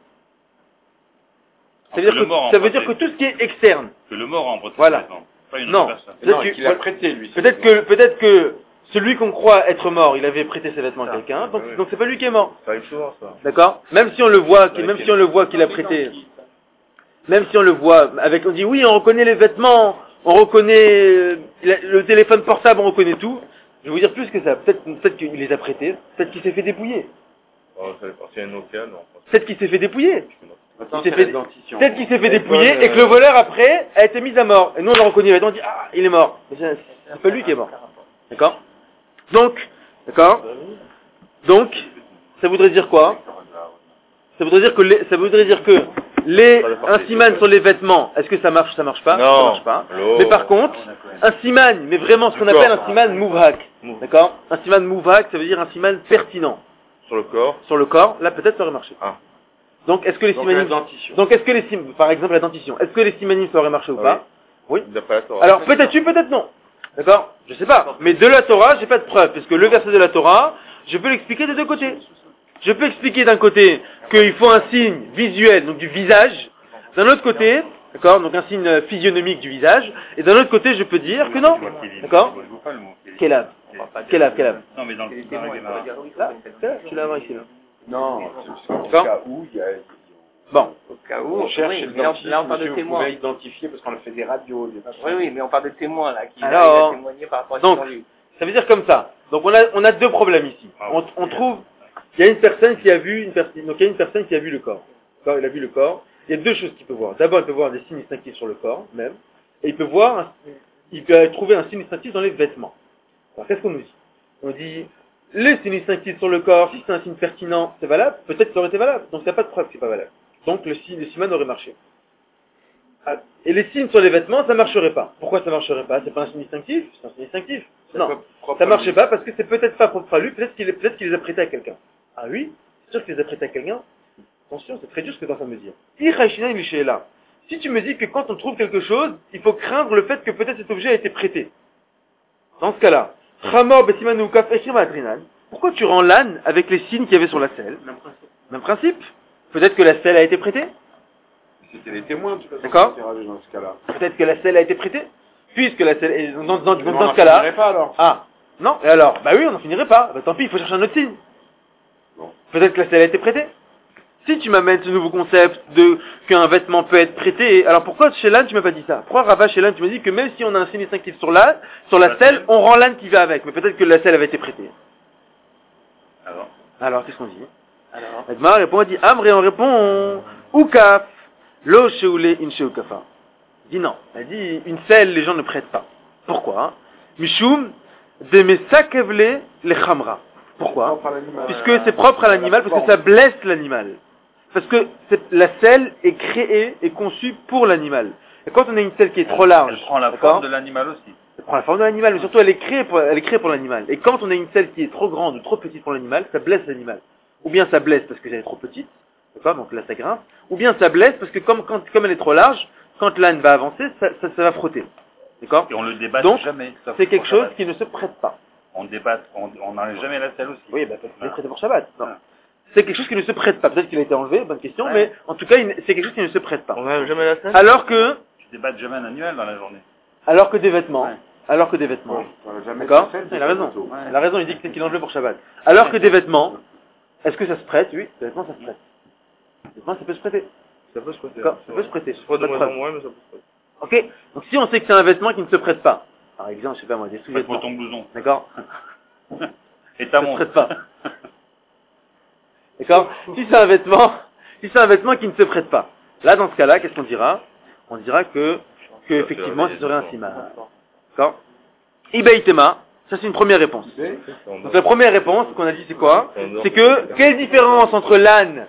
Ça veut dire que tout ce qui est externe. Que le mort a emprunté. Voilà. Pas une Non. autre personne. Non, qu'il a prêté, lui. Peut-être que celui qu'on croit être mort, il avait prêté ses vêtements à quelqu'un, donc c'est pas lui qui est mort. Ça arrive souvent, ça. D'accord? Même si on le voit qu'il a prêté. Même si on le voit on dit oui, on reconnaît les vêtements, on reconnaît le téléphone portable, on reconnaît tout. Je vais vous dire plus que ça. Peut-être qu'il les a prêtés, peut-être qu'il s'est fait dépouiller. Oh, ça fait partie d'un Nokia, non. Peut-être qu'il s'est fait dépouiller. Attends, Il s'est c'est fait- la dentition. Peut-être qu'il s'est fait dépouiller et que le voleur après a été mis à mort. Et nous on l'a reconnu, et on dit ah, il est mort. Mais c'est pas lui qui est mort. D'accord? Donc, ça voudrait dire quoi? Ça voudrait dire que un siman sur les vêtements, est-ce que ça marche pas? Non. Ça marche pas. Allô. Mais par contre, un siman, mais vraiment ce qu'on appelle un siman mouvhak. D'accord? Un siman mouvhak, ça veut dire un siman pertinent. Sur le corps. Sur le corps, là peut-être ça aurait marché. Ah. Donc est-ce que les Donc, simanim, la dentition. par exemple la dentition, est-ce que les simanim ça aurait marché ou pas? Oui. D'après la Torah. Alors peut-être oui, peut-être non. D'accord? Je sais pas. Mais de la Torah, j'ai pas de preuve. Parce que le verset de la Torah, je peux l'expliquer de deux côtés. Je peux expliquer d'un côté qu'il faut un signe visuel, donc du visage. D'un autre côté, d'accord? Donc un signe physionomique du visage. Et d'un autre côté, je peux dire que non. D'accord? Je vois pas le mot. Kélav. Kélav. Non, mais dans le Gemara. Là, tu l'as voir ici, là. Non, c'est au D'accord. cas où il y a... Bon. Au cas où, On cherche oui, le mais dentiste, là on parle de monsieur, vous témoins. pouvez identifier parce qu'on a fait des radios, des machins. Oui, mais on parle de témoins là, qui Alors, arrivent à témoigner par rapport à ce donc, qu'ils ont lu. Ça veut dire comme ça. Donc on a deux problèmes ici. On trouve, il y a une personne qui a vu donc il y a une personne qui a vu le corps. D'accord, il a vu le corps. Il y a deux choses qu'il peut voir. D'abord, il peut voir des signes distinctifs sur le corps, même. Et il peut trouver un signe distinctif dans les vêtements. Alors qu'est-ce qu'on nous dit? On dit, les signes distinctifs sur le corps, si c'est un signe pertinent, c'est valable. Peut-être que ça aurait été valable. Donc il n'y a pas de preuve que c'est pas valable. Donc le siman aurait marché. Et les signes sur les vêtements, ça marcherait pas. Pourquoi ça marcherait pas? C'est pas un signe distinctif? C'est un signe distinctif. Non, ça marchait pas parce que c'est peut-être pas propre à lui, peut-être qu'il les a prêtés à quelqu'un. Ah oui? C'est sûr qu'il les a prêtés à quelqu'un? Attention, c'est très dur ce que tu es en train de me dire. Si tu me dis que quand on trouve quelque chose, il faut craindre le fait que peut-être cet objet a été prêté. Dans ce cas-là, pourquoi tu rends l'âne avec les signes qu'il y avait sur la selle? Même principe. Peut-être que la selle a été prêtée. C'était les témoins, tu vois. D'accord. Dans ce cas-là. Peut-être que la selle a été prêtée. Puisque la selle est dans On ce n'en cas-là. finirait pas alors. Ah, non, et alors? Bah oui, on n'en finirait pas. Bah tant pis, il faut chercher un autre signe. Bon. Peut-être que la selle a été prêtée. Si tu m'amènes ce nouveau concept qu'un vêtement peut être prêté, alors pourquoi chez l'âne tu m'as pas dit ça? Pourquoi Rava chez l'âne tu me dis que même si on a un signe distinctif sur la selle, on rend l'âne qui va avec, mais peut-être que la selle avait été prêtée. Alors qu'est-ce qu'on dit? Edmar répond, il dit Amr et on répond Oukaf, lo sheoule in sheukafa. Il dit non, elle dit une selle les gens ne prêtent pas. Pourquoi? Mishum de mesakevle le khamra. Pourquoi? Puisque c'est propre à l'animal, parce que ça blesse l'animal. Parce que la selle est créée et conçue pour l'animal. Et quand on a une selle qui est trop large, Elle prend la d'accord, forme de l'animal aussi. elle prend la forme de l'animal, mais surtout elle est créée pour l'animal. Et quand on a une selle qui est trop grande ou trop petite pour l'animal, ça blesse l'animal. Ou bien ça blesse parce que elle est trop petite, d'accord, donc là ça grince. Ou bien ça blesse parce que comme elle est trop large, quand l'âne va avancer, ça va frotter. D'accord? Et on le débatte Donc, jamais. sauf c'est pour quelque chose Shabbat. qui ne se prête pas. On débatte, on n'enlève jamais la selle aussi. Oui, bah peut-être qu'il est prêté pour Shabbat. Non. Ah. C'est quelque chose qui ne se prête pas. Peut-être qu'il a été enlevé, bonne question, Ouais. mais en tout cas, c'est quelque chose qui ne se prête pas. On n'a jamais la scène. Alors que Jamais un animal dans la journée. des vêtements. Ouais. Alors que des vêtements. Jamais D'accord? de scène, Il a raison. plutôt. Il a raison, il dit que c'est qu'il est enlevé pour Shabbat. Alors que des vêtements, est-ce que ça se prête? Oui, des vêtements ça se prête. Des vêtements ça peut se prêter. Ça peut se prêter. D'accord? Ça peut se prêter. C'est pas de Pas de moins en preuve. moins, mais ça peut se prêter. Ok? Donc si on sait que c'est un vêtement qui ne se prête pas, par exemple, je sais pas moi, des Fais pour sous-vêtements. ton blouson. D'accord? Et ta Ça se montre. prête pas. D'accord? Si c'est un vêtement qui ne se prête pas. Là, dans ce cas-là, qu'est-ce qu'on dira? On dira que effectivement, ce serait un siman. D'accord? Ibaïtema, ça c'est une première réponse. Donc la première réponse qu'on a dit c'est quoi? C'est que, quelle est la différence entre l'âne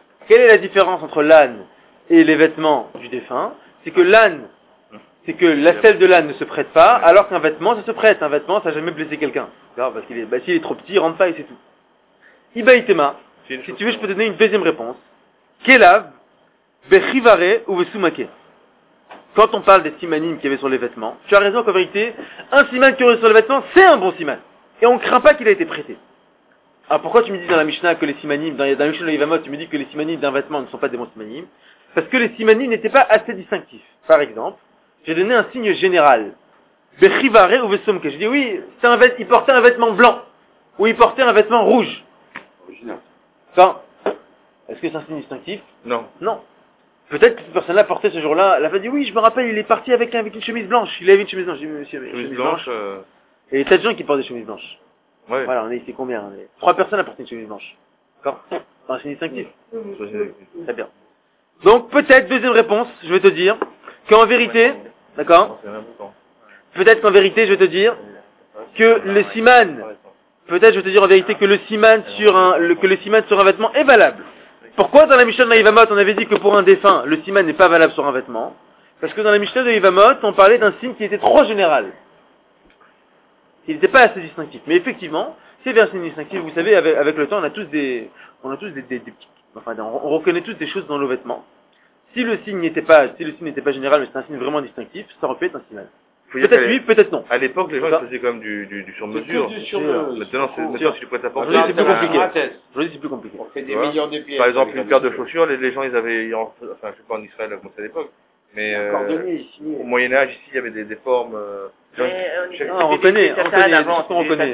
et les vêtements du défunt? C'est que la selle de l'âne ne se prête pas, alors qu'un vêtement, ça se prête. Un vêtement, ça n'a jamais blessé quelqu'un. D'accord? Parce qu'il est, s'il est trop petit, il rentre pas et c'est tout. Ibaïtema, si tu veux, je peux te donner une deuxième réponse. Kelav, bechivare ou besumake. quand on parle des simanim qu'il y avait sur les vêtements, tu as raison qu'en vérité, un siman qui aurait sur les vêtements, c'est un bon siman. Et on ne craint pas qu'il a été prêté. Alors pourquoi tu me dis dans la Mishnah que les simanim, dans la Mishnah de Yevamot, tu me dis que les simanim d'un vêtement ne sont pas des bons simanim? Parce que les simanim n'étaient pas assez distinctifs. Par exemple, j'ai donné un signe général. Bechivare ou Vesomke. Je dis oui, il portait un vêtement blanc. Ou il portait un vêtement rouge. Original. Enfin, est-ce que c'est un signe distinctif? Non. Non. Peut-être que cette personne-là portait ce jour-là, elle a dit oui, je me rappelle, il est parti avec une chemise blanche. Il avait une chemise blanche. Je dis, monsieur, Chemise blanche, Et il y a tas de gens qui portent des chemises blanches. ouais. Voilà, on est ici combien? 3 personnes à porter une chemise blanche. D'accord? C'est un signe distinctif. Très bien. Donc, peut-être, deuxième réponse, je vais te dire, qu'en vérité, d'accord? C'est important. Peut-être qu'en vérité, je vais te dire, que le siman, peut-être je vais te dire en vérité que le siman sur un vêtement est valable. Pourquoi dans la Mishnah de Yevamot, on avait dit que pour un défunt, le siman n'est pas valable sur un vêtement? Parce que dans la Mishnah de Yevamot, on parlait d'un signe qui était trop général. Il n'était pas assez distinctif. Mais effectivement, c'est un signe distinctif. Vous savez, avec le temps, on a tous des petits, enfin, on reconnaît tous des choses dans nos vêtements. Si le signe n'était pas général, mais c'est un signe vraiment distinctif, ça aurait pu être un siman. Peut-être oui, peut-être non. À l'époque, les gens ils faisaient quand même du sur-mesure. Maintenant, si tu prêtes à porter. Aujourd'hui, c'est plus compliqué. Aujourd'hui, c'est plus compliqué. On fait des Tu vois. millions de pièces. Par exemple, une paire de chaussures, les gens, ils avaient, enfin, je sais pas en Israël, comme c'est à l'époque, mais au Moyen-Âge, ici, il y avait des formes. On reconnaît, on reconnaît.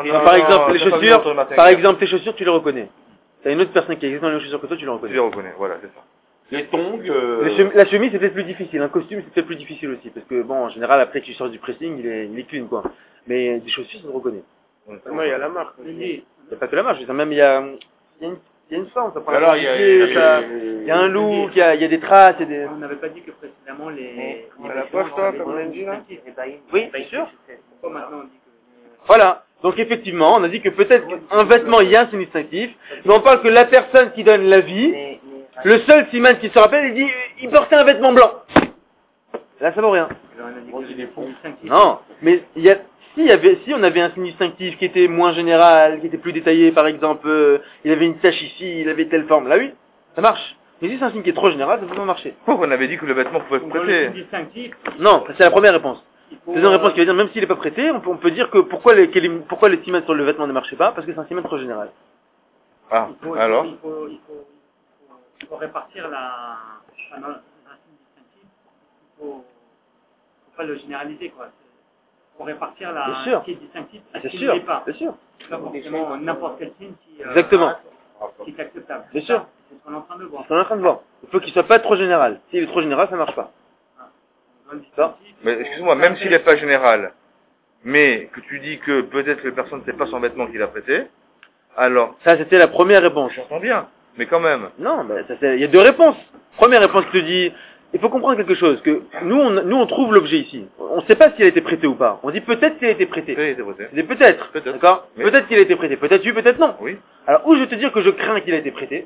Par exemple, tes chaussures, tu les reconnais. T'as une autre personne qui existe dans les chaussures que toi, tu les reconnais. Tu les reconnais, voilà, c'est ça. Les tongs, La chemise, c'est peut-être plus difficile. Un costume, c'est peut-être plus difficile aussi. Parce que, bon, en général, après que tu sors du pressing, il est clean, quoi. Mais des chaussures, ça se reconnaît. Moi, il y a la marque. Il n'y a pas que la marche. Même, il y a une forme. Ça prend alors, il y a un look, il y a des traces, il y a des... On n'avait pas dit que précédemment les la poche, toi, comme on a dit, là? Oui, bien sûr. Pourquoi maintenant on dit que... Voilà. Donc, effectivement, on a dit que peut-être qu'un vêtement, il y a un signe distinctif. Mais on parle que la personne qui donne l'avis, le seul siman qui se rappelle, il dit, il portait un vêtement blanc. Là, ça vaut rien. Non, mais si on avait un signe distinctif qui était moins général, qui était plus détaillé, par exemple, il avait une tache ici, il avait telle forme, là oui, ça marche. Mais si c'est un signe qui est trop général, ça ne peut pas marcher. Pourquoi on avait dit que le vêtement pouvait être prêté? Non, c'est la première réponse. Deuxième réponse qui veut dire, même s'il n'est pas prêté, on peut dire que pourquoi les simans sur le vêtement ne marchaient pas, parce que c'est un siman trop général. Ah, alors? Il faut répartir un signe distinctif. Il faut pas le généraliser, quoi. Il faut répartir ce qui est distinctif à ce qui ne l'est pas. Bien sûr. C'est pas forcément n'importe quel signe Exactement. qui est acceptable. Bien sûr. C'est ce qu'on est en train de voir. C'est ce qu'on est en train de voir. Il faut qu'il soit pas trop général. S'il est trop général, ça marche pas. Ça. Mais excuse-moi, même s'il n'est pas général, mais que tu dis que peut-être que personne ne sait pas son vêtement qu'il a prêté, alors... Ça, c'était la première réponse. J'entends bien, mais quand même. Non, mais il y a deux réponses. Première réponse qui te dit, il faut comprendre quelque chose, que nous on trouve l'objet ici. On ne sait pas s'il a été prêté ou pas. On dit peut-être qu'il a été prêté. Oui, c'est prêté. C'est peut-être. D'accord? Oui. Peut-être qu'il a été prêté. Peut-être oui, peut-être non. Oui. Alors, ou je vais te dire que je crains qu'il a été prêté.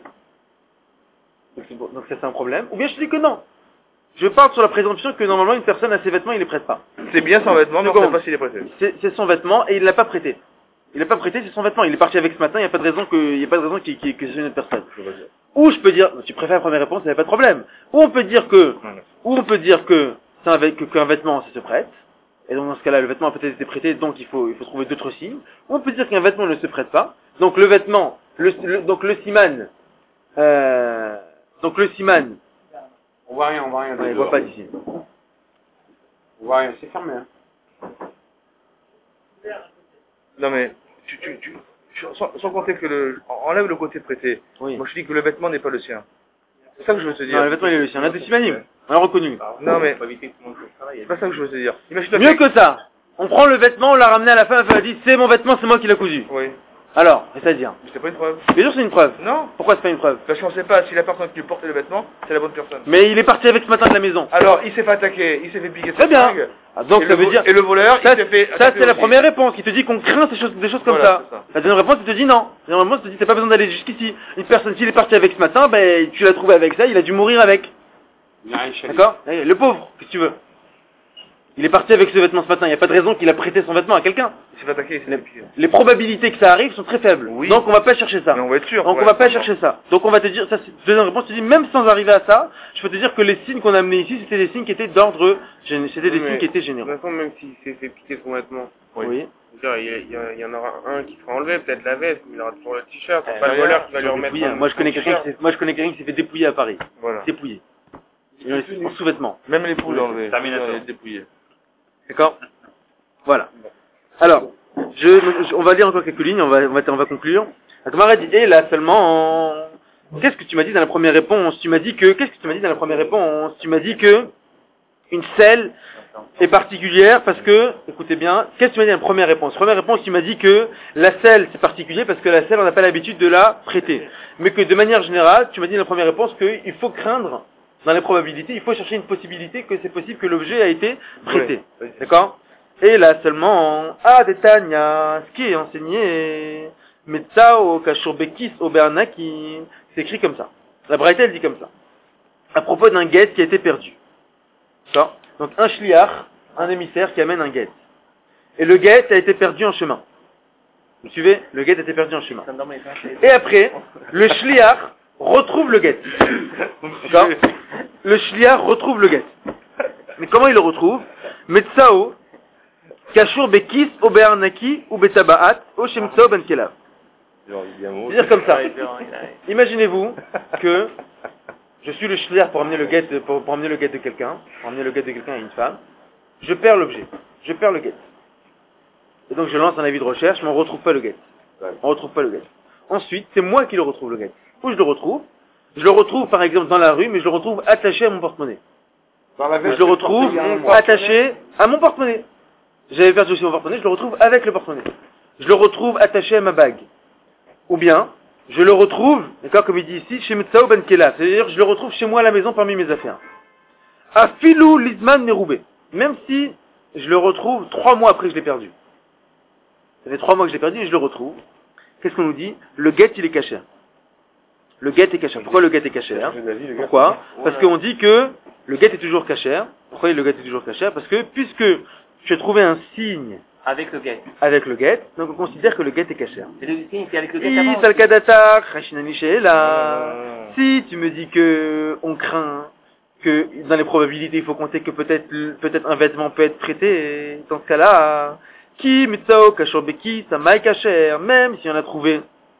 Donc ça, c'est un problème. Ou bien je te dis que non. Je parle sur la présomption que normalement une personne a ses vêtements, il les prête pas. C'est bien son vêtement, mais on ne sait pas s'il est prêté. C'est son vêtement et il l'a pas prêté. Il l'a pas prêté, c'est son vêtement. Il est parti avec ce matin, il n'y a pas de raison que c'est une autre personne. Ou je peux dire, tu préfères la première réponse, il n'y a pas de problème. Ou on peut dire que qu'un vêtement, ça se prête. Et donc dans ce cas-là, le vêtement a peut-être été prêté, donc il faut trouver d'autres signes. Ou on peut dire qu'un vêtement ne se prête pas. Donc le vêtement, donc le siman, on voit rien. on ne voit pas d'ici. On voit rien, c'est fermé. Hein. Non mais, sans compter que enlève le côté prêté. Oui. Moi je dis que le vêtement n'est pas le sien. C'est ça que je veux te dire. Non, le vêtement il est le sien. On a des simanim. On l'a reconnu. Non mais, c'est pas ça que je veux te dire. Imagine-toi Mieux que ça. On prend le vêtement, on l'a ramené à la fin, elle a dit c'est mon vêtement, c'est moi qui l'ai cousu. Oui. Alors, c'est-à-dire? C'est pas une preuve. Bien sûr c'est une preuve. Non. Pourquoi c'est pas une preuve? Parce qu'on sait pas si la personne qui portait le vêtement, c'est la bonne personne. Mais il est parti avec ce matin de la maison. Alors, il s'est fait attaquer, il s'est fait piquer Très sa bien. fringue. Ah, donc Et ça veut dire... Et le voleur, Ça, il s'est fait ça attaquer c'est la aussi. première réponse qui te dit qu'on craint des choses comme Voilà, c'est ça. La deuxième réponse, il te dit non. La deuxième réponse, il te dit t'as pas besoin d'aller jusqu'ici. Une personne, s'il est parti avec ce matin, ben, tu l'as trouvé avec ça, il a dû mourir avec. D'accord? Le pauvre, qu'est-ce que tu veux? Il est parti avec ce vêtement ce matin. Il n'y a pas de raison qu'il a prêté son vêtement à quelqu'un. Il s'est fait attaquer, c'est pire. Les probabilités que ça arrive sont très faibles. Oui. Donc on va pas chercher ça. Mais on va être sûr. Donc on va pas chercher ça. Donc on va te dire, ça c'est deuxième réponse, tu dis même sans arriver à ça, je peux te dire que les signes qu'on a amenés ici, c'était des signes qui étaient d'ordre, c'était des signes qui étaient De généraux. toute façon, même s'il s'est fait piquer son vêtement, Oui. il y en aura un qui sera enlevé, peut-être la veste, mais il aura toujours le t-shirt. C'est pas le Derrière, voleur qui va lui ils ont remettre. dépouillé. Moi je connais quelqu'un qui s'est fait dépouiller à Paris. Voilà. Dépouillé. En sous-vêtements. Même les poules enlevées. Terminator. Il est dépouillé. D'accord? Voilà. Alors, on va lire encore quelques lignes, on va conclure. La Gemara dit, et là seulement, qu'est-ce que tu m'as dit dans la première réponse? Tu m'as dit que une selle est particulière parce que, écoutez bien, qu'est-ce que tu m'as dit dans la première réponse? Première réponse, tu m'as dit que la selle c'est particulier parce que la selle on n'a pas l'habitude de la prêter. Mais que de manière générale, tu m'as dit dans la première réponse qu'il faut craindre dans les probabilités, il faut chercher une possibilité que c'est possible que l'objet a été prêté. Oui. D'accord? Et là seulement, Detania, ce qui est enseigné, Metzao, Kashurbekis, Obernaki, c'est écrit comme ça. La Braïta elle dit comme ça. À propos d'un guet qui a été perdu. D'accord? Donc un shliach, un émissaire qui amène un guet. Et le guet a été perdu en chemin. Vous suivez? Le guet a été perdu en chemin. Et après, le shliach retrouve le guet. D'accord? Le shliach retrouve le guet. Mais comment il le retrouve? Metzao, Kashur Bekis, Obearnaki, ou Betabaat, o Shemtsao Ben Kelav. C'est-à-dire comme ça. Imaginez-vous que je suis le shliach pour amener le guet de quelqu'un, à une femme. Je perds l'objet. Je perds le guet. Et donc je lance un avis de recherche, mais on ne retrouve pas le guet. Ensuite, c'est moi qui le retrouve le guet. Où je le retrouve? Je le retrouve par exemple dans la rue, mais je le retrouve attaché à mon porte-monnaie. Je le retrouve attaché à mon porte-monnaie. J'avais perdu aussi mon porte-monnaie, je le retrouve avec le porte-monnaie. Je le retrouve attaché à ma bague. Ou bien, je le retrouve, d'accord, comme il dit ici, chez Metzao Ben Kela. C'est-à-dire, je le retrouve chez moi à la maison parmi mes affaires. Afilou Lizman Neroubé. Même si je le retrouve 3 mois après que je l'ai perdu. Ça fait 3 mois que je l'ai perdu et je le retrouve. Qu'est-ce qu'on nous dit? Le guet, il est caché. Le guet est caché. Pourquoi le guet est caché? Pourquoi? Parce qu'on dit que le guet est toujours caché. Pourquoi le guet est toujours caché? Parce que, puisque tu as trouvé un signe Avec le guet. avec le guet, donc on considère que le guet est caché. Et le signe, c'est avec le guet avant. Si tu me dis que on craint que dans les probabilités il faut compter que peut-être un vêtement peut être prêté, et dans ce cas-là, qui mitzao kashorbeki samai kasher, même si on a trouvé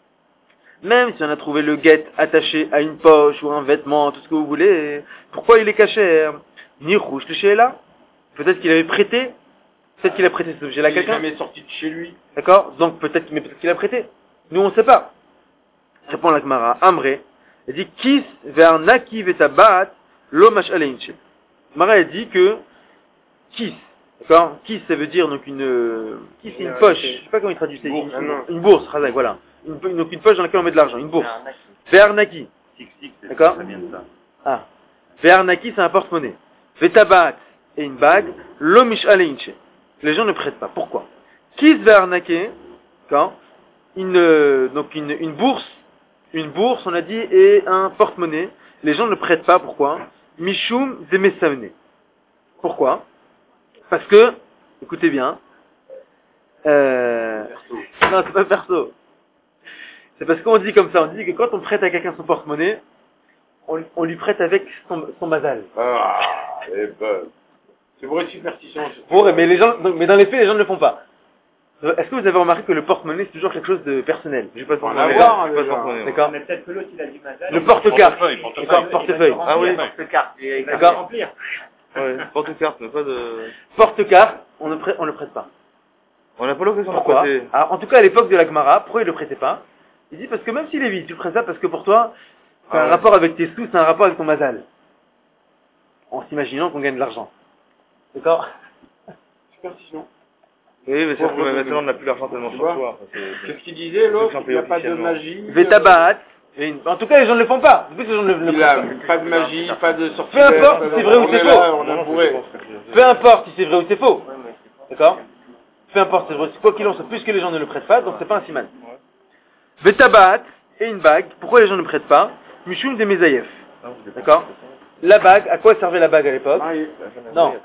le guet attaché à une poche ou un vêtement, tout ce que vous voulez, pourquoi il est caché? Ni rouge le là. Peut-être qu'il avait prêté. Peut-être qu'il a prêté cet objet-là à quelqu'un. Il est jamais sorti de chez lui. D'accord? Donc peut-être qu'il a prêté. Nous on ne sait pas. Répond la Gemara. Amré. Elle dit Kis vers Naki vetabat lo mash'aleinche. Gemara elle dit que Kis. D'accord? Kis ça veut dire donc Kis c'est une poche. Je sais pas comment il traduit ça. Une bourse. Razak, voilà. Donc une poche dans laquelle on met de l'argent. Une bourse. Vers Naki. D'accord? Ça vient de ça. Ah. Vers Naki c'est un porte-monnaie. Vetabat et une bague. Lo mash'aleinche. Les gens ne prêtent pas. Pourquoi? Qui se va arnaquer quand une bourse, on a dit, et un porte-monnaie. Les gens ne prêtent pas. Pourquoi? Mishum Zemesavne. Pourquoi? Parce que, écoutez bien, non, c'est pas perso. C'est parce qu'on dit comme ça, on dit que quand on prête à quelqu'un son porte-monnaie, on lui prête avec son mazal. Ah, c'est vrai, superstition. Bon, mais mais dans les faits, les gens ne le font pas. Est-ce que vous avez remarqué que le porte-monnaie, c'est toujours quelque chose de personnel? J'ai pas de porte-monnaie. D'accord? Mais peut-être que l'autre, il a du mazal. Le porte-carte. Portefeuille. Portefeuille. Ah oui. Porte-carte. D'accord. Remplir. Ouais, porte-carte, mais pas de... Porte-carte, on le prête pas. On n'a pas l'occasion de Pourquoi? prêter. En tout cas, à l'époque de la Gemara, pourquoi il le prêtait pas? Il dit parce que même s'il est vide, tu le prêtes pas parce que pour toi, c'est un rapport avec tes sous, c'est un rapport avec ton mazal. En s'imaginant qu'on gagne de l'argent. D'accord? Superstition. Oui, mais sauf que maintenant on n'a plus l'argent tellement sur soi. Qu'est-ce qu'il disait, l'autre? Il n'y a pas de magie. Vetabat. En tout cas, les gens ne le font pas. En plus, les gens ne le Il font a pas. pas de magie, pas de sortie. Peu importe si c'est vrai ou c'est faux. On est bourré. Peu importe si c'est vrai ou c'est faux. D'accord? Peu importe si c'est vrai. Quoi qu'il en soit, puisque les gens ne le prêtent pas, donc c'est pas un siman. Vetabat et une bague. Pourquoi les gens ne prêtent pas? Mishum de Mezaïef. D'accord? La bague, à quoi servait la bague à l'époque? Non.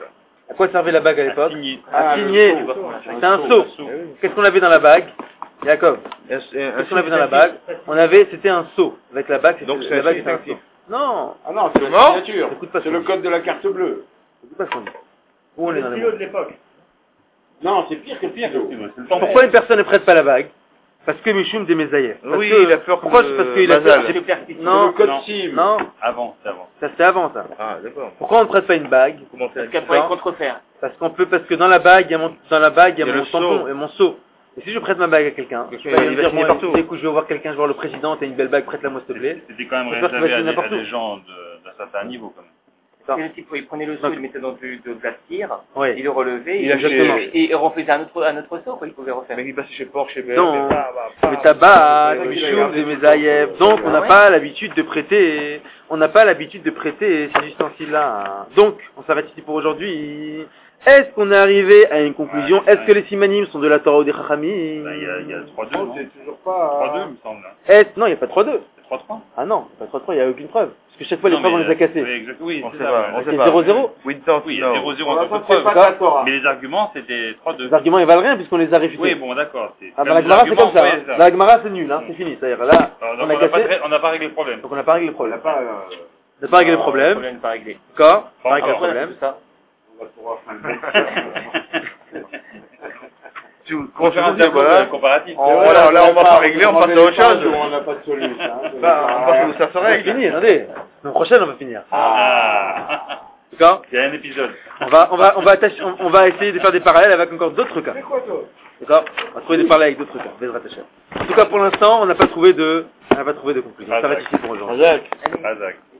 À quoi servait la bague à l'époque? Signé. À signer. C'est un sceau. Qu'est-ce qu'on avait dans la bague? Jacob, qu'est-ce qu'on avait dans la bague? C'était un sceau. Avec la bague, Donc, c'est la un bague, signe c'était un distinctif. sceau. Non. Ah non, c'est la Non. signature. Écoute pas C'est le code de la carte bleue. Écoute pas ce qu'on dit. Où on est dans Le les stylo mots? de l'époque. Non, c'est pire que le stylo. C'est le temps. Pourquoi une personne ne prête pas la bague? Parce que Mishum des Mésaïef. Oui, il a peur Pourquoi? que Parce qu'il a Bazal. peur. C'est Non, le code non. SIM. non, Avant, c'est avant. ça c'était avant ça. Ah, d'accord. Pourquoi on ne prête pas une bague? Comment faire Parce qu'elle pourrait contrefaire. Parce que dans la bague, il y a mon le tampon sceau. et mon seau. Et si je prête ma bague à quelqu'un, Parce je qu'il vais va me dire, signer moi, partout. écoute, je vais voir quelqu'un, je vais voir le président, t'as une belle bague, prête-la-moi s'il te plaît. C'était quand même Faut faire réservé qu'il va signer à n'importe des où. gens d'un certain niveau, quand même. Et le type, il prenait le seau, il le mettait dans de la cire, Oui. il le relevait, Il achetait- et refaisait un autre seau, quoi, il pouvait refaire. Mais il passe chez Porsche, chez BMW. Non. bah, Mais ta bague, Ouais, Mishum ouais, des Mésaïef. Donc on n'a Ah ouais. pas l'habitude de prêter, ces ustensiles-là. Donc, on s'arrête ici pour aujourd'hui. Est-ce qu'on est arrivé à une conclusion? Est-ce que les simanim sont de la Torah ou des Chachamim? Bah, il y a 3-2, Non, non? c'est toujours pas... 3-2, il me semble. Non, il n'y a pas 3-2. C'est 3-3? Ah non, pas 3-3, il n'y a aucune preuve. Parce que chaque fois, les Non, preuves, on mais, les a cassées. Oui, exact. Oui, On c'est sait ça, pas, ouais. on sait C'est pas. 0-0. Winter, Oui, il y a non. 0-0 Pour en l'instant, contre c'est pas de preuve. la Torah. Mais les arguments, c'était 3-2. Les arguments, ils valent rien puisqu'on les a réfutés. Oui, bon, d'accord. Ah, dans la Gemara, c'est comme ça. Hein. Dans la Gemara, c'est nul, hein. C'est fini. C'est-à-dire, là, Alors, on donc, a cassé. on n'a pas réglé le problème. Donc, on n'a pas réglé le On problème. n'a pas... On n'a pas réglé le problème. Problème n'est pas réglé. D'accord? Pas réglé le alors, problème. Tout ça. On va pouvoir faire Conférence de de voilà. comparatif. Voilà, là, on va pas régler, on passe à autre chose. On n'a pas de solution. Bah, on passe où ça se On va règle. finir, attendez. La prochaine, on va finir. Ah. D'accord? Il y a un épisode. On va essayer de faire des parallèles avec encore d'autres cas. C'est quoi, toi? D'accord? On va trouver des parallèles avec d'autres cas. Bezrat Hashem. En tout cas, pour l'instant, on n'a pas trouvé de conclusion. On s'arrête ici pour aujourd'hui. Razak.